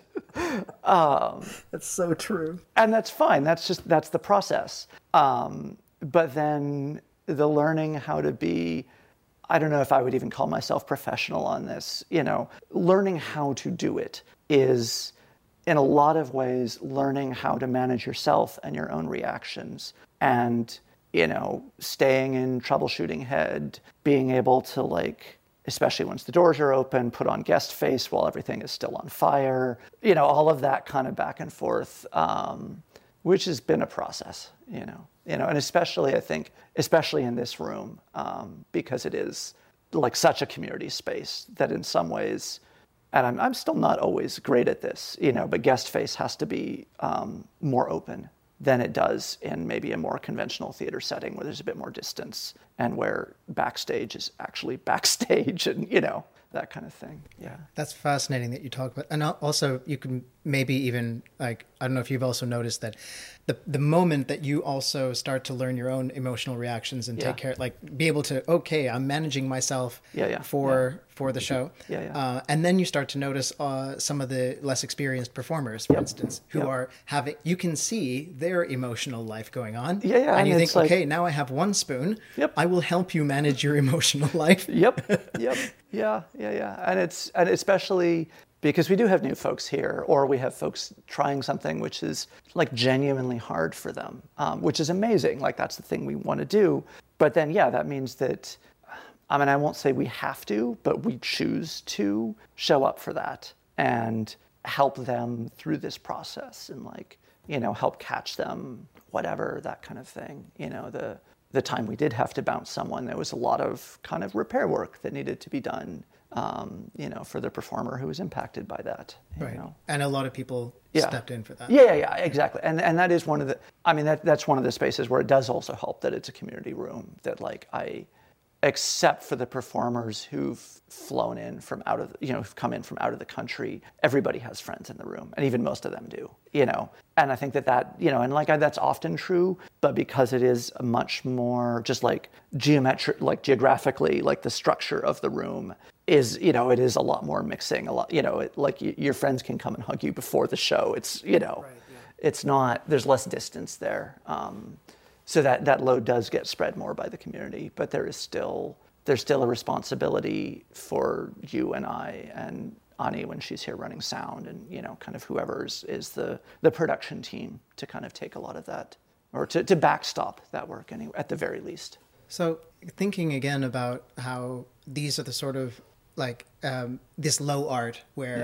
Speaker 1: um,
Speaker 2: That's so true.
Speaker 1: and that's fine. That's just, that's the process. Um, but then the learning how to be, I don't know if I would even call myself professional on this, you know, learning how to do it is, in a lot of ways, learning how to manage yourself and your own reactions and, you know, staying in troubleshooting head, being able to like, especially once the doors are open, put on guest face while everything is still on fire, you know, all of that kind of back and forth, um, which has been a process, you know, you know, and especially I think, especially in this room, um, because it is like such a community space that in some ways, and I'm, I'm still not always great at this, you know, but guest face has to be um, more open than it does in maybe a more conventional theater setting where there's a bit more distance and where backstage is actually backstage and, you know, that kind of thing. Yeah.
Speaker 2: That's fascinating that you talk about. And also you can maybe even like, I don't know if you've also noticed that the the moment that you also start to learn your own emotional reactions and
Speaker 1: Yeah.
Speaker 2: take care, like be able to, okay, I'm managing myself
Speaker 1: Yeah, yeah,
Speaker 2: for, for the show.
Speaker 1: Yeah, yeah.
Speaker 2: Uh, and then you start to notice uh, some of the less experienced performers, for
Speaker 1: Yep.
Speaker 2: instance, who
Speaker 1: Yep.
Speaker 2: are having, you can see their emotional life going on.
Speaker 1: Yeah, yeah,
Speaker 2: And
Speaker 1: and
Speaker 2: you think,
Speaker 1: it's like-
Speaker 2: okay, now I have one spoon.
Speaker 1: Yep.
Speaker 2: I will help you manage your emotional life.
Speaker 1: Yep. Yep. Yeah. Yeah. Yeah. And it's, and especially because we do have new folks here, or we have folks trying something which is like genuinely hard for them, um, which is amazing. Like that's the thing we want to do. But then, yeah, that means that, I mean, I won't say we have to, but we choose to show up for that and help them through this process and like, you know, help catch them, whatever, that kind of thing. You know, the, the time we did have to bounce someone, there was a lot of kind of repair work that needed to be done, um, you know, for the performer who was impacted by that. You
Speaker 2: Right.
Speaker 1: know?
Speaker 2: And a lot of people
Speaker 1: Yeah.
Speaker 2: stepped in for that.
Speaker 1: Yeah, yeah, yeah, exactly. And and that is one of the, I mean, that that's one of the spaces where it does also help that it's a community room, that like I, except for the performers who've flown in from out of, you know, who've come in from out of the country, everybody has friends in the room, and even most of them do, you know. And I think that that, you know, and like I, that's often true, but because it is a much more just like geometric, like geographically, like the structure of the room is, you know, it is a lot more mixing, a lot, you know, it, like y- your friends can come and hug you before the show. It's, you know,
Speaker 2: Right, yeah.
Speaker 1: it's not, there's less distance there. Um, So that, that load does get spread more by the community, but there is still there's still a responsibility for you and I and Ani when she's here running sound, and you know, kind of whoever's is the the production team to kind of take a lot of that, or to, to backstop that work anyway, at the very least.
Speaker 2: So thinking again about how these are the sort of like um, this low art where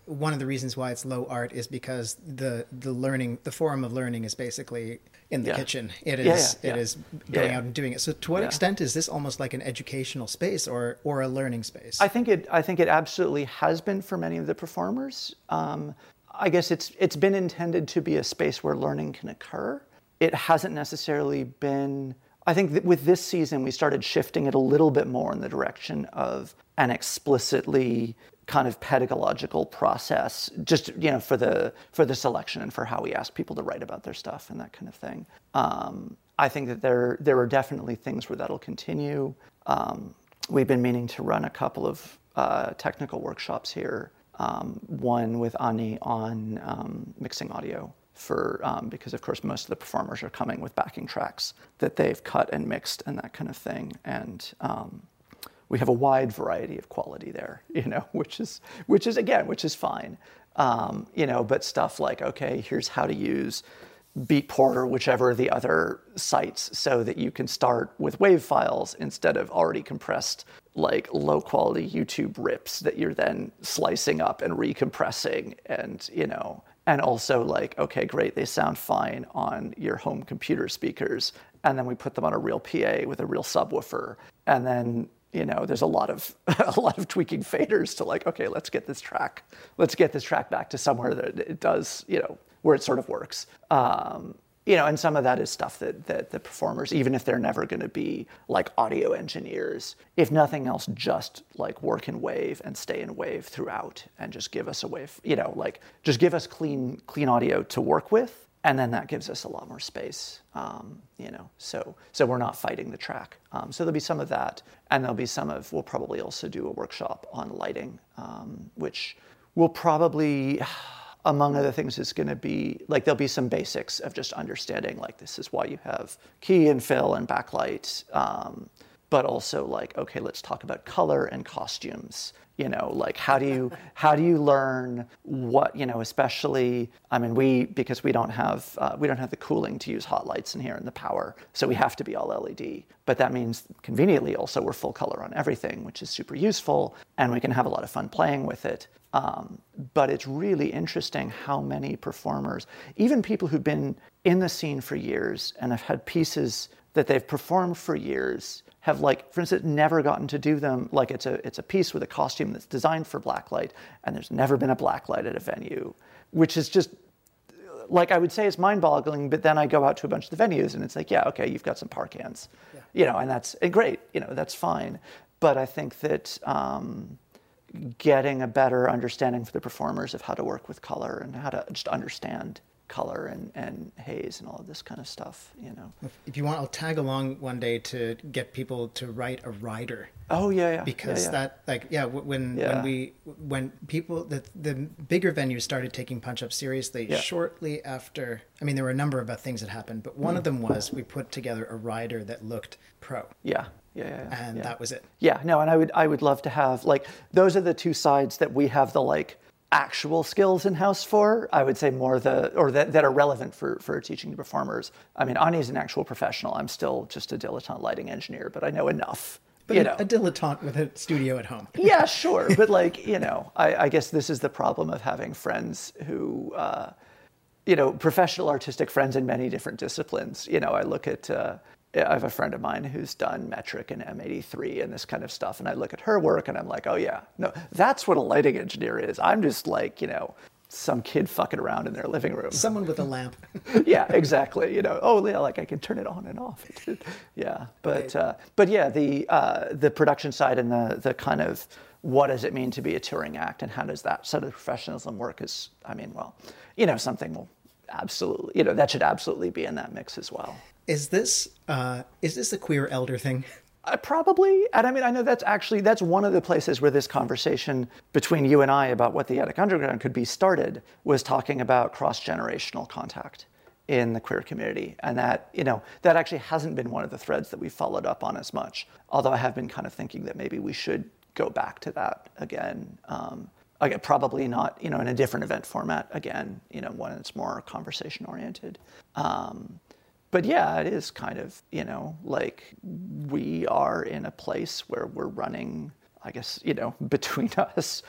Speaker 2: one of the reasons why it's low art is because the the learning, the forum of learning is basically in the
Speaker 1: Yeah.
Speaker 2: kitchen. It is
Speaker 1: Yeah, yeah,
Speaker 2: it
Speaker 1: yeah.
Speaker 2: is
Speaker 1: Yeah,
Speaker 2: going
Speaker 1: yeah.
Speaker 2: out and doing it. So to what
Speaker 1: Yeah.
Speaker 2: extent is this almost like an educational space or or a learning space?
Speaker 1: I think it. I think it absolutely has been for many of the performers. Um, I guess it's it's been intended to be a space where learning can occur. It hasn't necessarily been. I think that with this season, we started shifting it a little bit more in the direction of an explicitly kind of pedagogical process, just you know, for the for the selection and for how we ask people to write about their stuff and that kind of thing. Um, I think that there there are definitely things where that'll continue. Um, we've been meaning to run a couple of uh, technical workshops here. Um, one with Ani on um, mixing audio for um, because of course most of the performers are coming with backing tracks that they've cut and mixed and that kind of thing, and um, we have a wide variety of quality there, you know, which is which is again which is fine, um, you know, but stuff like okay, here's how to use Beatport or whichever of the other sites so that you can start with WAV files instead of already compressed like low quality YouTube rips that you're then slicing up and recompressing, and you know, and also like okay, great, they sound fine on your home computer speakers, and then we put them on a real P A with a real subwoofer, and then you know, there's a lot of a lot of tweaking faders to like okay, let's get this track, let's get this track back to somewhere that it does, you know, where it sort of works. Um, you know, and some of that is stuff that that the performers, even if they're never going to be like audio engineers, if nothing else, just like work in WAV and stay in WAV throughout, and just give us a WAV, you know, like just give us clean clean audio to work with, and then that gives us a lot more space, um, you know. So so we're not fighting the track. Um, so there'll be some of that, and there'll be some of. We'll probably also do a workshop on lighting, um, which will probably. Among other things, is going to be like there'll be some basics of just understanding like this is why you have key and fill and backlight, um, but also like okay, let's talk about color and costumes. You know, like how do you how do you learn what you know? Especially, I mean, we because we don't have uh, we don't have the cooling to use hot lights in here and the power, so we have to be all L E D. But that means conveniently also we're full color on everything, which is super useful, and we can have a lot of fun playing with it. Um, but it's really interesting how many performers, even people who've been in the scene for years and have had pieces that they've performed for years, have like, for instance, never gotten to do them. Like it's a it's a piece with a costume that's designed for blacklight, and there's never been a blacklight at a venue, which is just like I would say it's mind-boggling. But then I go out to a bunch of the venues, and it's like, yeah, okay, you've got some par cans, yeah. you know, and that's and great, you know, that's fine. But I think that. Um, getting a better understanding for the performers of how to work with color and how to just understand color and, and haze and all of this kind of stuff, you know.
Speaker 2: If you want, I'll tag along one day to get people to write a rider.
Speaker 1: Oh yeah, yeah.
Speaker 2: Because
Speaker 1: yeah, yeah.
Speaker 2: that, like, yeah, when
Speaker 1: yeah.
Speaker 2: when we when people the the bigger venues started taking Punch Up seriously
Speaker 1: yeah.
Speaker 2: shortly after. I mean, there were a number of things that happened, but one mm. of them was we put together a rider that looked pro.
Speaker 1: Yeah. Yeah, yeah, yeah,
Speaker 2: and
Speaker 1: yeah.
Speaker 2: that was it.
Speaker 1: Yeah, no, and I would I would love to have like those are the two sides that we have the like actual skills in house for. I would say more the or that, that are relevant for for teaching to performers. I mean, Ani's an actual professional. I'm still just a dilettante lighting engineer, but I know enough.
Speaker 2: But
Speaker 1: you
Speaker 2: a,
Speaker 1: know.
Speaker 2: a dilettante with a studio at home.
Speaker 1: Yeah, sure, but like you know, I, I guess this is the problem of having friends who. Uh, you know, professional artistic friends in many different disciplines. You know, I look at. Uh, I have a friend of mine who's done metric and M eighty-three and this kind of stuff. And I look at her work and I'm like, oh yeah, no, that's what a lighting engineer is. I'm just like, you know, some kid fucking around in their living room.
Speaker 2: Someone with a lamp.
Speaker 1: Yeah, exactly. You know, oh yeah, like I can turn it on and off. Yeah, but uh, but yeah, the uh, the production side and the the kind of what does it mean to be a touring act and how does that sort of professionalism work is, I mean, well, you know, something will absolutely, you know, that should absolutely be in that mix as well.
Speaker 2: Is this uh, is this a queer elder thing?
Speaker 1: Uh, probably. And I mean, I know that's actually, that's one of the places where this conversation between you and I about what the Attic Underground could be started was talking about cross-generational contact in the queer community. And that, you know, that actually hasn't been one of the threads that we followed up on as much. Although I have been kind of thinking that maybe we should go back to that again. Um, again, probably not, you know, in a different event format again, you know, one that's more conversation oriented. Um, But yeah, it is kind of, you know, like we are in a place where we're running, I guess, you know, between us,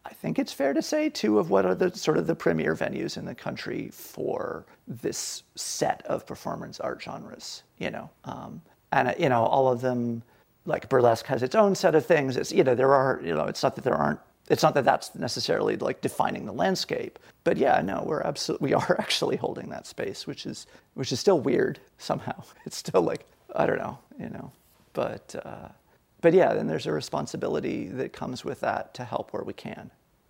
Speaker 1: I think it's fair to say, two of what are the sort of the premier venues in the country for this set of performance art genres, you know. Um, and, you know, all of them, like burlesque has its own set of things. It's, you know, there are, you know, it's not that there aren't, it's not that that's necessarily like defining the landscape. But yeah, no, we're absolutely, we are actually holding that space, which is, which is still weird somehow. It's still like, I don't know, you know, but, uh, But yeah, then there's a responsibility that comes with that to help where we can.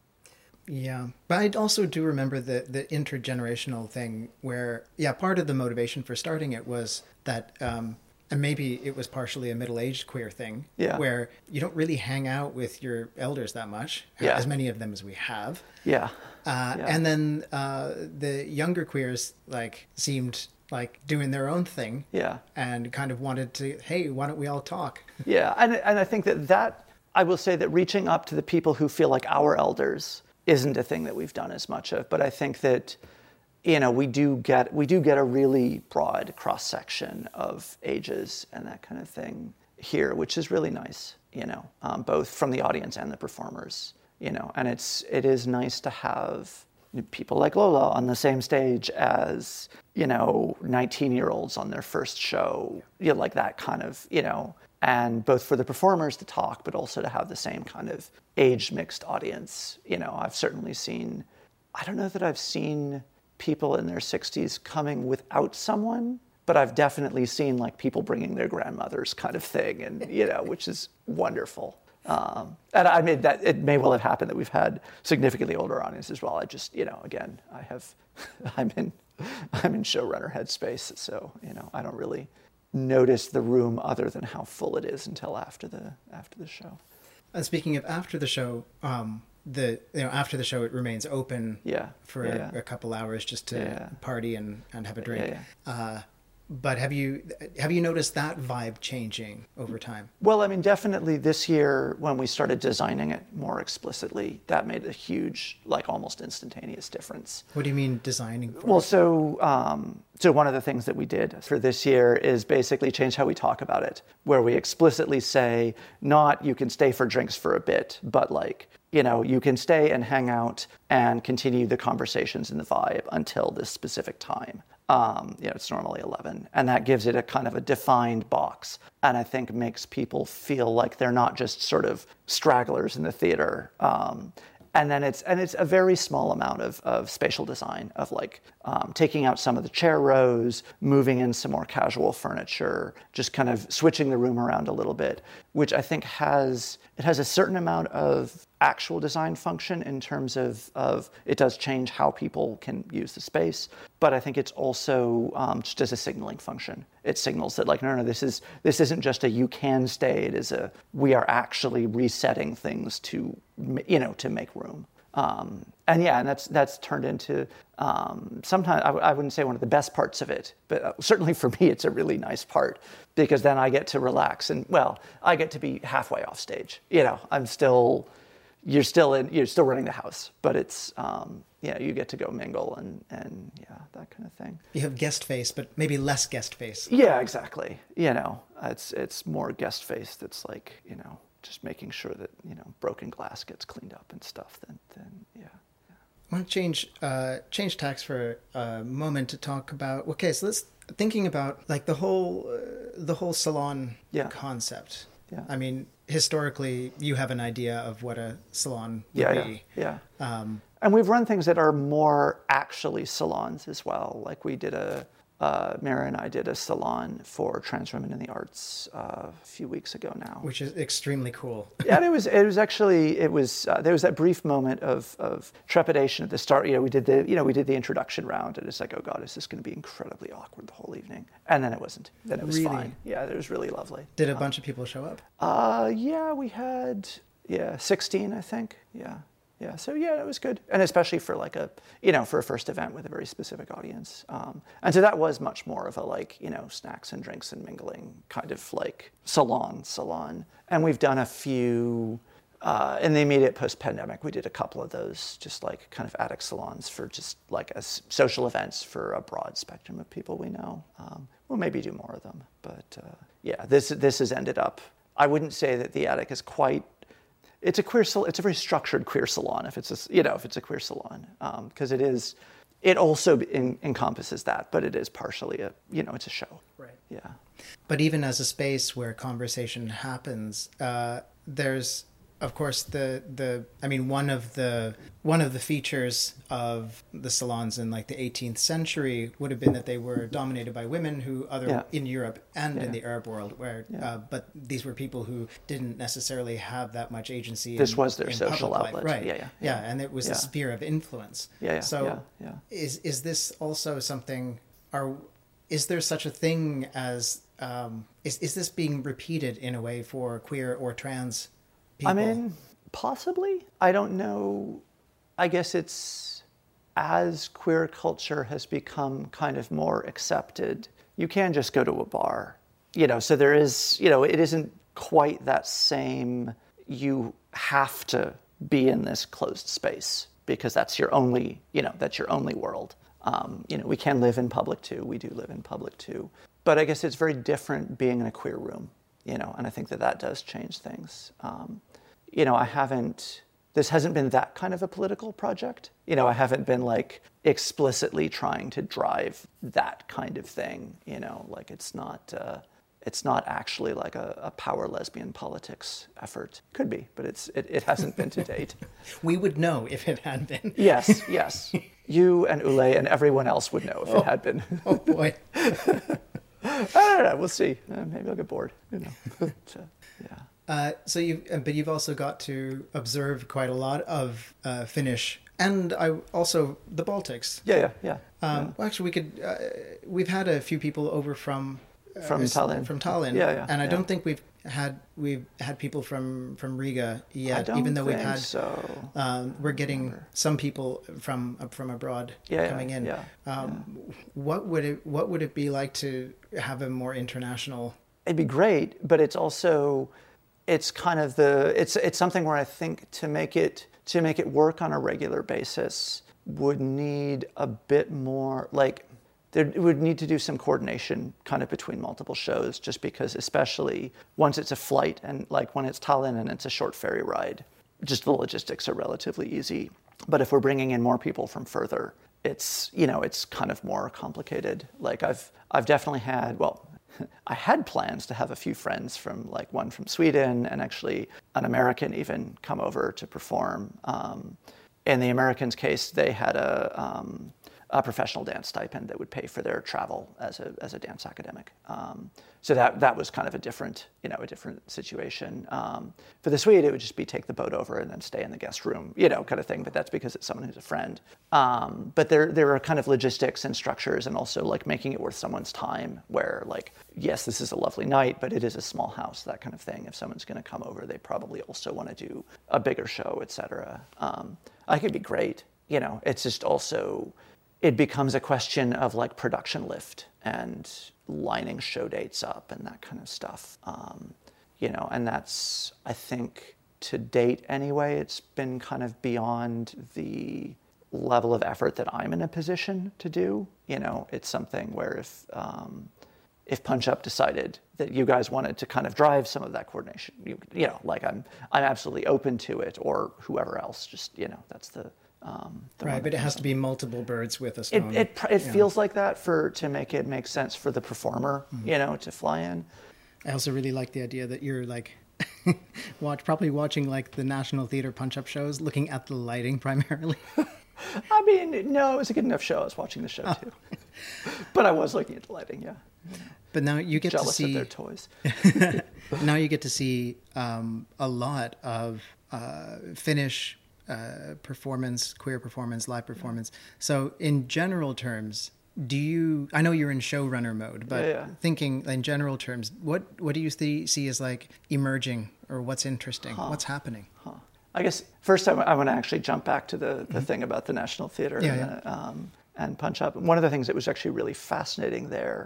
Speaker 2: Yeah, but I also do remember the the intergenerational thing where, yeah, part of the motivation for starting it was that, um, and maybe it was partially a middle-aged queer thing,
Speaker 1: yeah.
Speaker 2: where you don't really hang out with your elders that much,
Speaker 1: yeah.
Speaker 2: as many of them as we have.
Speaker 1: Yeah.
Speaker 2: Uh,
Speaker 1: yeah.
Speaker 2: And then uh, the younger queers like seemed like doing their own thing,
Speaker 1: yeah,
Speaker 2: and kind of wanted to, hey, why don't we all talk?
Speaker 1: Yeah, and and I think that that I will say that reaching up to the people who feel like our elders isn't a thing that we've done as much of, but I think that, you know, we do get we do get a really broad cross section of ages and that kind of thing here, which is really nice, you know, um, both from the audience and the performers, you know, and it's it is nice to have people like Lola on the same stage as, you know, nineteen-year-olds on their first show, you know, like that kind of, you know, and both for the performers to talk, but also to have the same kind of age-mixed audience. You know, I've certainly seen, I don't know that I've seen people in their sixties coming without someone, but I've definitely seen like people bringing their grandmothers kind of thing, and, you know, which is wonderful. Um, and I mean, that it may well have happened that we've had significantly older audiences as well. I just, you know, again, I have, I'm in, I'm in showrunner headspace, so, you know, I don't really notice the room other than how full it is until after the after the show.
Speaker 2: And speaking of after the show, um, the you know after the show it remains open,
Speaker 1: yeah,
Speaker 2: for
Speaker 1: yeah,
Speaker 2: a, a couple hours just to
Speaker 1: yeah.
Speaker 2: party and, and have a drink.
Speaker 1: Yeah, yeah.
Speaker 2: Uh, But have you have you noticed that vibe changing over time?
Speaker 1: Well, I mean, definitely this year when we started designing it more explicitly, that made a huge, like almost instantaneous difference.
Speaker 2: What do you mean designing for?
Speaker 1: Well, so um, so one of the things that we did for this year is basically change how we talk about it, where we explicitly say not you can stay for drinks for a bit, but like, you know, you can stay and hang out and continue the conversations and the vibe until this specific time. Um, you know, it's normally eleven, and that gives it a kind of a defined box, and I think makes people feel like they're not just sort of stragglers in the theater. Um, and then it's and it's a very small amount of, of spatial design, of like um, taking out some of the chair rows, moving in some more casual furniture, just kind of switching the room around a little bit, which I think has it has a certain amount of actual design function in terms of, of it does change how people can use the space, but I think it's also um, just as a signaling function. It signals that like, no, no, this is this isn't just a you can stay, it is a we are actually resetting things to, you know, to make room. Um, and yeah, and that's that's turned into um, sometimes I, w- I wouldn't say one of the best parts of it, but uh, certainly for me it's a really nice part, because then I get to relax and, well, I get to be halfway off stage. You know, I'm still you're still in you're still running the house, but it's um, yeah, you get to go mingle and and yeah, that kind of thing.
Speaker 2: You have guest face, but maybe less guest face.
Speaker 1: Yeah, exactly. You know, it's it's more guest face that's like, you know, just making sure that, you know, broken glass gets cleaned up and stuff. Then, then yeah. yeah.
Speaker 2: I want to change uh, change tacks for a moment to talk about. Okay, so let's thinking about like the whole uh, the whole salon
Speaker 1: yeah.
Speaker 2: concept.
Speaker 1: Yeah.
Speaker 2: I mean, historically, you have an idea of what a salon would
Speaker 1: yeah,
Speaker 2: be.
Speaker 1: Yeah. yeah.
Speaker 2: Um,
Speaker 1: and we've run things that are more actually salons as well. Like we did a. Uh, Mara and I did a salon for trans women in the arts uh, a few weeks ago now,
Speaker 2: which is extremely cool.
Speaker 1: yeah, and it was it was actually it was uh, there was that brief moment of of trepidation at the start. You know, we did the you know we did the introduction round, and it's like, oh God, is this going to be incredibly awkward the whole evening? And then it wasn't. Then it was
Speaker 2: really?
Speaker 1: fine. Yeah, it was really lovely.
Speaker 2: Did a
Speaker 1: um,
Speaker 2: bunch of people show up?
Speaker 1: Uh, yeah, we had yeah sixteen, I think. Yeah. Yeah, so yeah, it was good, and especially for like a, you know, for a first event with a very specific audience, um, and so that was much more of a like, you know, snacks and drinks and mingling kind of like salon, salon, and we've done a few uh, in the immediate post-pandemic. We did a couple of those, just like kind of attic salons for just like as social events for a broad spectrum of people we know. Um, we'll maybe do more of them, but uh, yeah, this this has ended up. I wouldn't say that the attic is quite. it's a queer sal- it's a very structured queer salon if it's a, you know if it's a queer salon, because um, it is it also in, encompasses that, but it is partially a you know it's a show.
Speaker 2: Right.
Speaker 1: Yeah.
Speaker 2: But even as a space where conversation happens, uh, there's of course the the I mean one of the one of the features of the salons in like the eighteenth century would have been that they were dominated by women who other
Speaker 1: Yeah.
Speaker 2: in Europe and
Speaker 1: Yeah.
Speaker 2: in the Arab world where
Speaker 1: Yeah.
Speaker 2: uh, but these were people who didn't necessarily have that much agency.
Speaker 1: This
Speaker 2: in,
Speaker 1: was their
Speaker 2: in
Speaker 1: social
Speaker 2: public
Speaker 1: outlet.
Speaker 2: life. Right?
Speaker 1: Yeah, yeah,
Speaker 2: yeah,
Speaker 1: yeah.
Speaker 2: and it was
Speaker 1: Yeah.
Speaker 2: a sphere of influence.
Speaker 1: Yeah, yeah,
Speaker 2: So
Speaker 1: yeah, yeah.
Speaker 2: is is this also something? Are is there such a thing as um, is is this being repeated in a way for queer or trans people?
Speaker 1: I mean, possibly. I don't know. I guess it's as queer culture has become kind of more accepted, you can just go to a bar. You know, so there is, you know, it isn't quite that same, you have to be in this closed space because that's your only, you know, that's your only world. Um, you know, we can live in public too. We do live in public too. But I guess it's very different being in a queer room, you know, and I think that that does change things. Um, you know, I haven't, this hasn't been that kind of a political project. You know, I haven't been like explicitly trying to drive that kind of thing, you know, like it's not, uh, it's not actually like a, a power lesbian politics effort. Could be, but it's it, it hasn't been to date.
Speaker 2: We would know if it had been.
Speaker 1: Yes, yes. You and Ule and everyone else would know if
Speaker 2: oh,
Speaker 1: it had been.
Speaker 2: Oh boy.
Speaker 1: I don't know. We'll see. Uh, maybe I'll get bored. You know. But, uh, yeah.
Speaker 2: Uh, so you, but you've also got to observe quite a lot of uh, Finnish, and I also the Baltics.
Speaker 1: Yeah, yeah, yeah.
Speaker 2: Um,
Speaker 1: yeah.
Speaker 2: Well, actually, we could. Uh, we've had a few people over from uh,
Speaker 1: From Tallinn.
Speaker 2: From Tallinn.
Speaker 1: Yeah, yeah.
Speaker 2: And I
Speaker 1: yeah.
Speaker 2: don't think we've had we've had people from from Riga yet.
Speaker 1: I don't
Speaker 2: even though
Speaker 1: think
Speaker 2: we've had.
Speaker 1: So.
Speaker 2: Um, we're getting some people from uh, from abroad
Speaker 1: yeah,
Speaker 2: coming
Speaker 1: yeah,
Speaker 2: in.
Speaker 1: Yeah,
Speaker 2: um,
Speaker 1: yeah.
Speaker 2: What would it What would it be like to have a more international?
Speaker 1: It'd be great, but it's also. It's kind of the it's it's something where I think to make it to make it work on a regular basis would need a bit more like there it would need to do some coordination kind of between multiple shows, just because especially once it's a flight and like when it's Tallinn and it's a short ferry ride, just the logistics are relatively easy. But if we're bringing in more people from further, it's you know it's kind of more complicated. Like I've I've definitely had well. I had plans to have a few friends from, like one from Sweden and actually an American even come over to perform. Um, in the Americans' case, they had a, um, a professional dance stipend that would pay for their travel as a as a dance academic. Um, so that that was kind of a different, you know, a different situation. Um, for the Swede, it would just be take the boat over and then stay in the guest room, you know, kind of thing. But that's because it's someone who's a friend. Um, but there there are kind of logistics and structures, and also like making it worth someone's time. Where like, yes, this is a lovely night, but it is a small house, that kind of thing. If someone's going to come over, they probably also want to do a bigger show, et cetera. Um, I think it'd be great. You know, it's just also. It becomes a question of like production lift and lining show dates up and that kind of stuff. Um, you know, and that's, I think, to date anyway, it's been kind of beyond the level of effort that I'm in a position to do. You know, it's something where if um, if Punch Up decided that you guys wanted to kind of drive some of that coordination, you, you know, like I'm I'm absolutely open to it, or whoever else. Just you know, that's the Um,
Speaker 2: right, but it has to be multiple birds with a stone.
Speaker 1: It it, it
Speaker 2: yeah.
Speaker 1: feels like that for to make it make sense for the performer, mm-hmm. you know, to fly in.
Speaker 2: I also really like the idea that you're like, watch probably watching like the National Theatre punch-up shows, looking at the lighting primarily.
Speaker 1: I mean, no, it was a good enough show. I was watching the show oh. too, but I was looking at the lighting. Yeah.
Speaker 2: But now you get
Speaker 1: Jealous
Speaker 2: to see
Speaker 1: of their toys.
Speaker 2: Now you get to see um, a lot of uh, Finnish. Uh, performance, queer performance, live performance. So in general terms, do you, I know you're in showrunner mode, but
Speaker 1: yeah, yeah.
Speaker 2: thinking in general terms, what, what do you th- see as like emerging or what's interesting?
Speaker 1: Huh.
Speaker 2: What's happening?
Speaker 1: Huh. I guess first I, I want to actually jump back to the, the mm-hmm. thing about the National Theatre
Speaker 2: yeah,
Speaker 1: and,
Speaker 2: yeah.
Speaker 1: um, and Punch Up. One of the things that was actually really fascinating there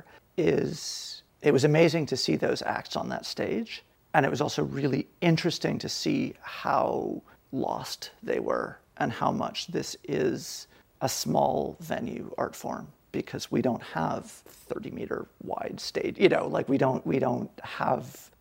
Speaker 1: is it was amazing to see those acts on that stage. And it was also really interesting to see how lost they were and how much this is a small venue art form, because we don't have thirty meter wide stage, you know, like we don't we don't have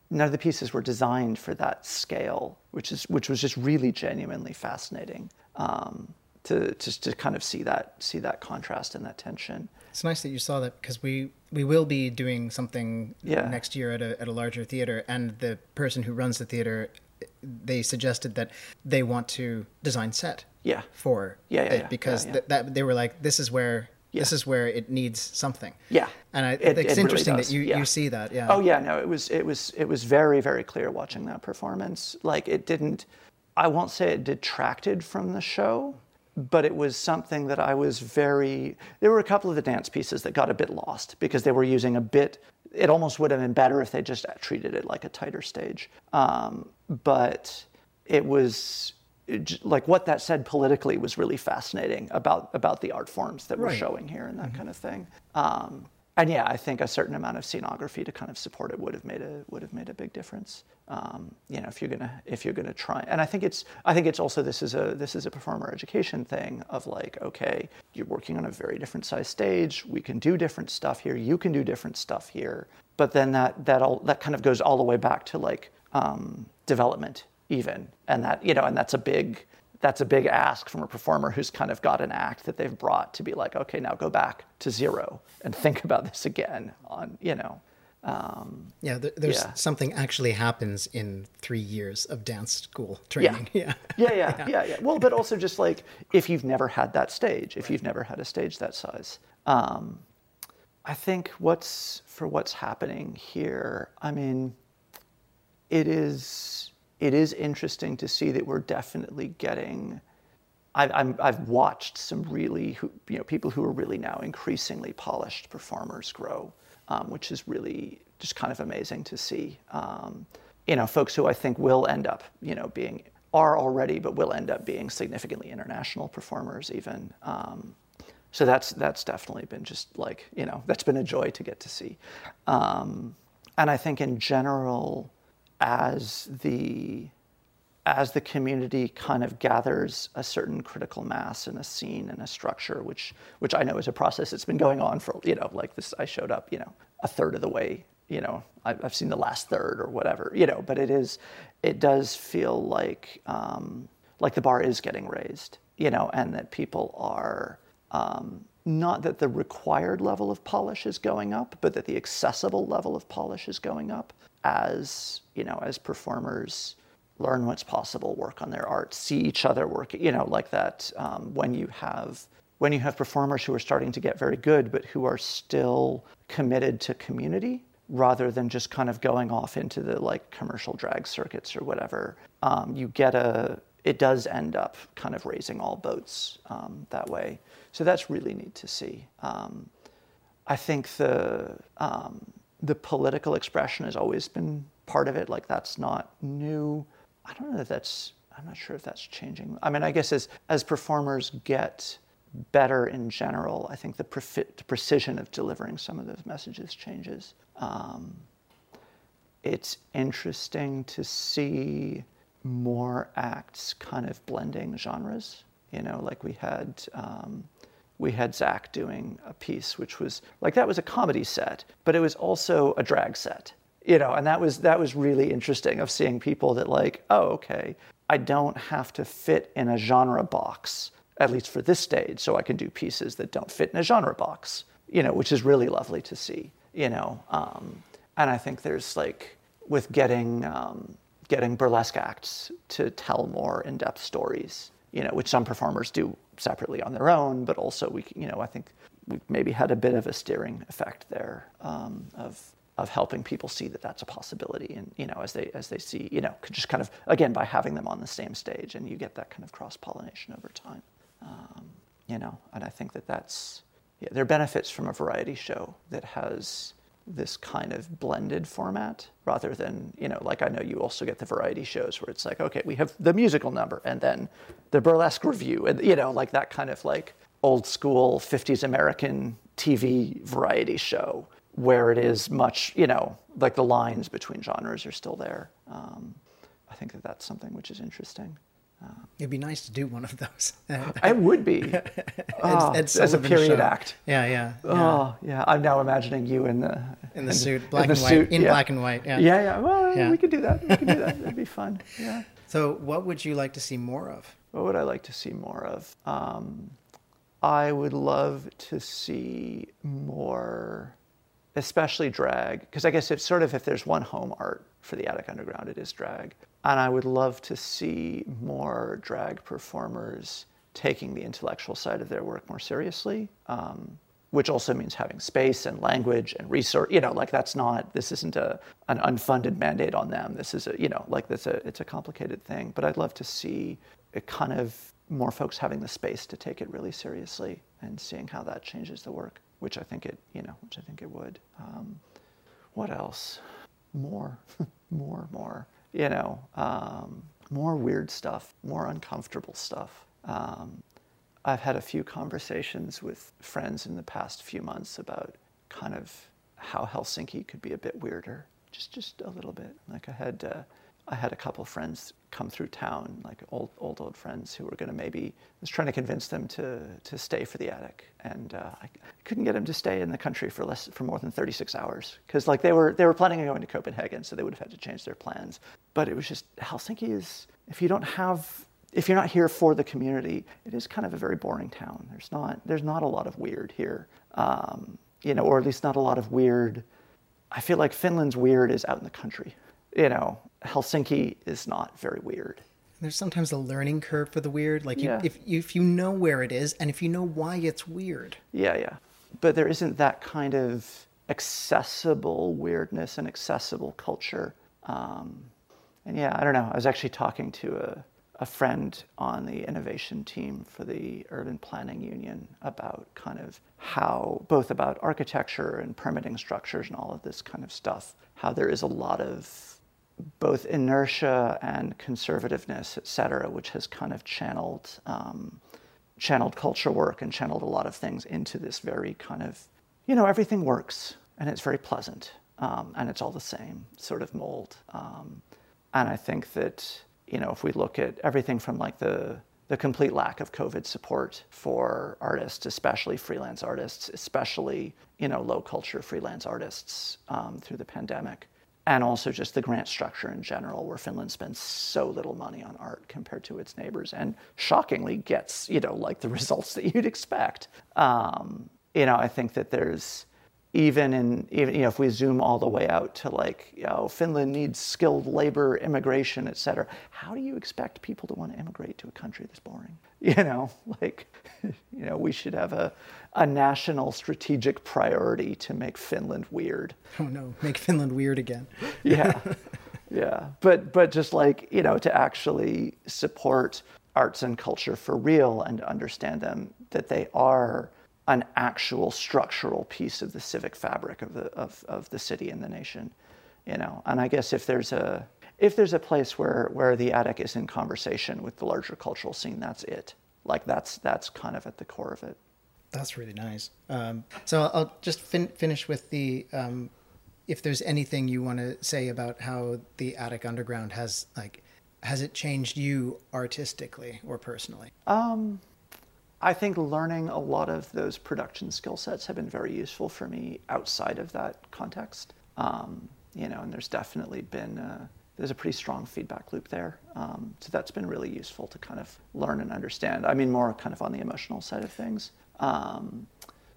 Speaker 1: none of the pieces were designed for that scale, which is which was just really genuinely fascinating um, to just to kind of see that see that contrast and that tension.
Speaker 2: It's nice that you saw that, because we, we will be doing something
Speaker 1: yeah.
Speaker 2: next year at a at a larger theater, and the person who runs the theater, they suggested that they want to design set
Speaker 1: yeah.
Speaker 2: for
Speaker 1: yeah, yeah,
Speaker 2: it
Speaker 1: yeah,
Speaker 2: because
Speaker 1: yeah, yeah.
Speaker 2: Th- that they were like, this is where
Speaker 1: yeah.
Speaker 2: this is where it needs something.
Speaker 1: Yeah,
Speaker 2: and I
Speaker 1: it,
Speaker 2: think it's
Speaker 1: it
Speaker 2: interesting
Speaker 1: really
Speaker 2: that you,
Speaker 1: yeah.
Speaker 2: you see that. Yeah.
Speaker 1: Oh yeah, no, it was it was it was very very clear watching that performance. Like it didn't, I won't say it detracted from the show, but it was something that I was very, there were a couple of the dance pieces that got a bit lost because they were using a bit, it almost would have been better if they just treated it like a tighter stage. Um, but it was, it, like what that said politically was really fascinating about, about the art forms that we're
Speaker 2: right.
Speaker 1: showing here and that
Speaker 2: mm-hmm.
Speaker 1: kind of thing. Um, and yeah, I think a certain amount of scenography to kind of support it would have made a would have made a big difference. Um, you know, if you're gonna if you're gonna try, and I think it's I think it's also this is a this is a performer education thing of like, okay, you're working on a very different size stage. We can do different stuff here. You can do different stuff here. But then that that all that kind of goes all the way back to like um, development even, and that you know, and that's a big. That's a big ask from a performer who's kind of got an act that they've brought to be like, okay, now go back to zero and think about this again on, you know. Um,
Speaker 2: yeah, there, there's
Speaker 1: yeah.
Speaker 2: something actually happens in three years of dance school training.
Speaker 1: Yeah. Yeah. yeah, yeah, yeah, yeah, yeah. Well, but also just like if you've never had that stage, if right. you've never had a stage that size. Um, I think what's, for what's happening here, I mean, it is... It is interesting to see that we're definitely getting. I've, I'm, I've watched some really, you know, people who are really now increasingly polished performers grow, um, which is really just kind of amazing to see. Um, you know, folks who I think will end up, you know, being are already, but will end up being significantly international performers even. Um, so that's that's definitely been just like, you know, that's been a joy to get to see. Um, and I think in general, as the as the community kind of gathers a certain critical mass in a scene and a structure, which which I know is a process that's been going on for, you know, like this, I showed up, you know, a third of the way, you know, I've, I've seen the last third or whatever, you know, but it is, it does feel like, um, like the bar is getting raised, you know, and that people are, um, not that the required level of polish is going up, but that the accessible level of polish is going up as, you know, as performers learn what's possible, work on their art, see each other work, you know, like that. Um, when you have when you have performers who are starting to get very good, but who are still committed to community rather than just kind of going off into the like commercial drag circuits or whatever, um, you get a, it does end up kind of raising all boats um, that way. So that's really neat to see. Um, I think the um, the political expression has always been part of it. Like that's not new. I don't know if that's, I'm not sure if that's changing. I mean, I guess as as performers get better in general, I think the, profi- the precision of delivering some of those messages changes. Um, it's interesting to see more acts kind of blending genres. You know, like we had um, we had Zach doing a piece which was like, that was a comedy set, but it was also a drag set. You know, and that was that was really interesting of seeing people that like, oh, okay, I don't have to fit in a genre box, at least for this stage, so I can do pieces that don't fit in a genre box, you know, which is really lovely to see, you know. Um, and I think there's like, with getting um, getting burlesque acts to tell more in-depth stories, you know, which some performers do separately on their own, but also we, you know, I think we've maybe had a bit of a steering effect there um, of of helping people see that that's a possibility, and you know, as they as they see, you know, just kind of again by having them on the same stage, and you get that kind of cross pollination over time, um, you know, and I think that that's yeah, there are benefits from a variety show that has this kind of blended format rather than, you know, like I know you also get the variety shows where it's like, okay, we have the musical number and then the burlesque review, and you know, like that kind of like old school fifties American T V variety show, where it is much, you know, like the lines between genres are still there. Um, I think that that's something which is interesting.
Speaker 2: It'd be nice to do one of those.
Speaker 1: It would be. Oh,
Speaker 2: and, and
Speaker 1: as a period
Speaker 2: show.
Speaker 1: act.
Speaker 2: Yeah, yeah, yeah.
Speaker 1: Oh, yeah. I'm now imagining you in the
Speaker 2: in the suit, black
Speaker 1: in
Speaker 2: and
Speaker 1: the
Speaker 2: white,
Speaker 1: suit,
Speaker 2: in
Speaker 1: yeah.
Speaker 2: black and white. Yeah,
Speaker 1: yeah, yeah. Well,
Speaker 2: Yeah.
Speaker 1: we could do that. We could do that. That'd be fun. Yeah.
Speaker 2: So, what would you like to see more of?
Speaker 1: What would I like to see more of? Um, I would love to see more, especially drag, because I guess it's sort of, if there's one home art for the Attic Underground, it is drag. And I would love to see more drag performers taking the intellectual side of their work more seriously, um, which also means having space and language and research. You know, like that's not, this isn't a an unfunded mandate on them. This is a, you know, like that's a, it's a complicated thing. But I'd love to see it kind of more folks having the space to take it really seriously and seeing how that changes the work, which I think it, you know, which I think it would. Um, what else? More, more, more. You know, um, more weird stuff, more uncomfortable stuff. Um, I've had a few conversations with friends in the past few months about kind of how Helsinki could be a bit weirder, just just a little bit. Like I had uh, I had a couple of friends come through town, like old old old friends who were going to maybe, I was trying to convince them to to stay for the Attic, and uh, I couldn't get them to stay in the country for less for more than thirty-six hours, because like they were they were planning on going to Copenhagen, so they would have had to change their plans. But it was just, Helsinki is, if you don't have, if you're not here for the community, it is kind of a very boring town. There's not there's not a lot of weird here, um, you know, or at least not a lot of weird. I feel like Finland's weird is out in the country. You know, Helsinki is not very weird.
Speaker 2: There's sometimes a learning curve for the weird. Like you,
Speaker 1: Yeah.
Speaker 2: if if you know where it is and if you know why it's weird.
Speaker 1: Yeah, yeah. But there isn't that kind of accessible weirdness and accessible culture. Um, and yeah, I don't know. I was actually talking to a, a friend on the innovation team for the Urban Planning Union about kind of how, both about architecture and permitting structures and all of this kind of stuff, how there is a lot of both inertia and conservativeness, et cetera, which has kind of channeled um, channeled culture work and channeled a lot of things into this very kind of, you know, everything works and it's very pleasant um, and it's all the same sort of mold. Um, and I think that, you know, if we look at everything from like the the complete lack of COVID support for artists, especially freelance artists, especially, you know, low culture freelance artists um, through the pandemic, and also just the grant structure in general, where Finland spends so little money on art compared to its neighbors, and shockingly gets, you know, like the results that you'd expect. Um, you know, I think that there's, even in, even, you know, if we zoom all the way out to like, you know, Finland needs skilled labor, immigration, et cetera. How do you expect people to want to immigrate to a country that's boring? You know, like, you know, we should have a, a national strategic priority to make Finland weird.
Speaker 2: Oh no, make Finland weird again.
Speaker 1: Yeah, yeah. But, but just like, you know, to actually support arts and culture for real and understand them, that they are an actual structural piece of the civic fabric of the of, of the city and the nation, you know. And I guess if there's a if there's a place where where the Attic is in conversation with the larger cultural scene, that's it. Like that's that's kind of at the core of it.
Speaker 2: That's really nice. Um, so I'll just fin- finish with the um, if there's anything you want to say about how the Attic Underground has like has it changed you artistically or personally?
Speaker 1: Um, I think learning a lot of those production skill sets have been very useful for me outside of that context. Um, you know, and there's definitely been, uh, there's a pretty strong feedback loop there. Um, so that's been really useful to kind of learn and understand. I mean, more kind of on the emotional side of things. Um,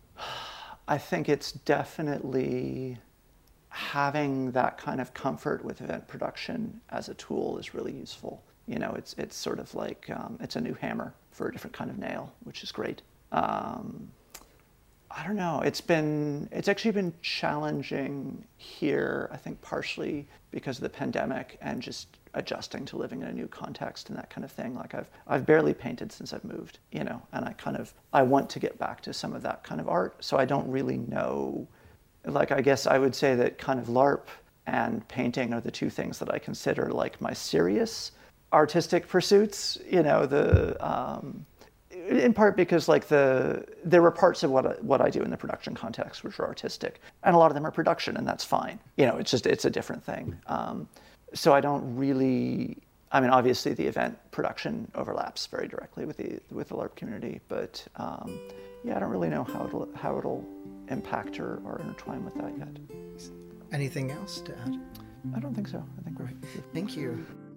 Speaker 1: I think it's definitely having that kind of comfort with event production as a tool is really useful. You know, it's it's sort of like, um, it's a new hammer for a different kind of nail, which is great. Um, I don't know, it's been, it's actually been challenging here, I think partially because of the pandemic and just adjusting to living in a new context and that kind of thing. Like I've, I've barely painted since I've moved, you know, and I kind of, I want to get back to some of that kind of art. So I don't really know, like, I guess I would say that kind of LARP and painting are the two things that I consider like my serious artistic pursuits, you know, the um, in part because like the there were parts of what I, what I do in the production context which are artistic, and a lot of them are production, and that's fine. You know, it's just it's a different thing. Um, so I don't really I mean, obviously the event production overlaps very directly with the with the LARP community, but um, yeah, I don't really know how it'll how it'll impact or, or intertwine with that yet.
Speaker 2: Anything else to add?
Speaker 1: I don't think so. I think we're.
Speaker 2: Thank you.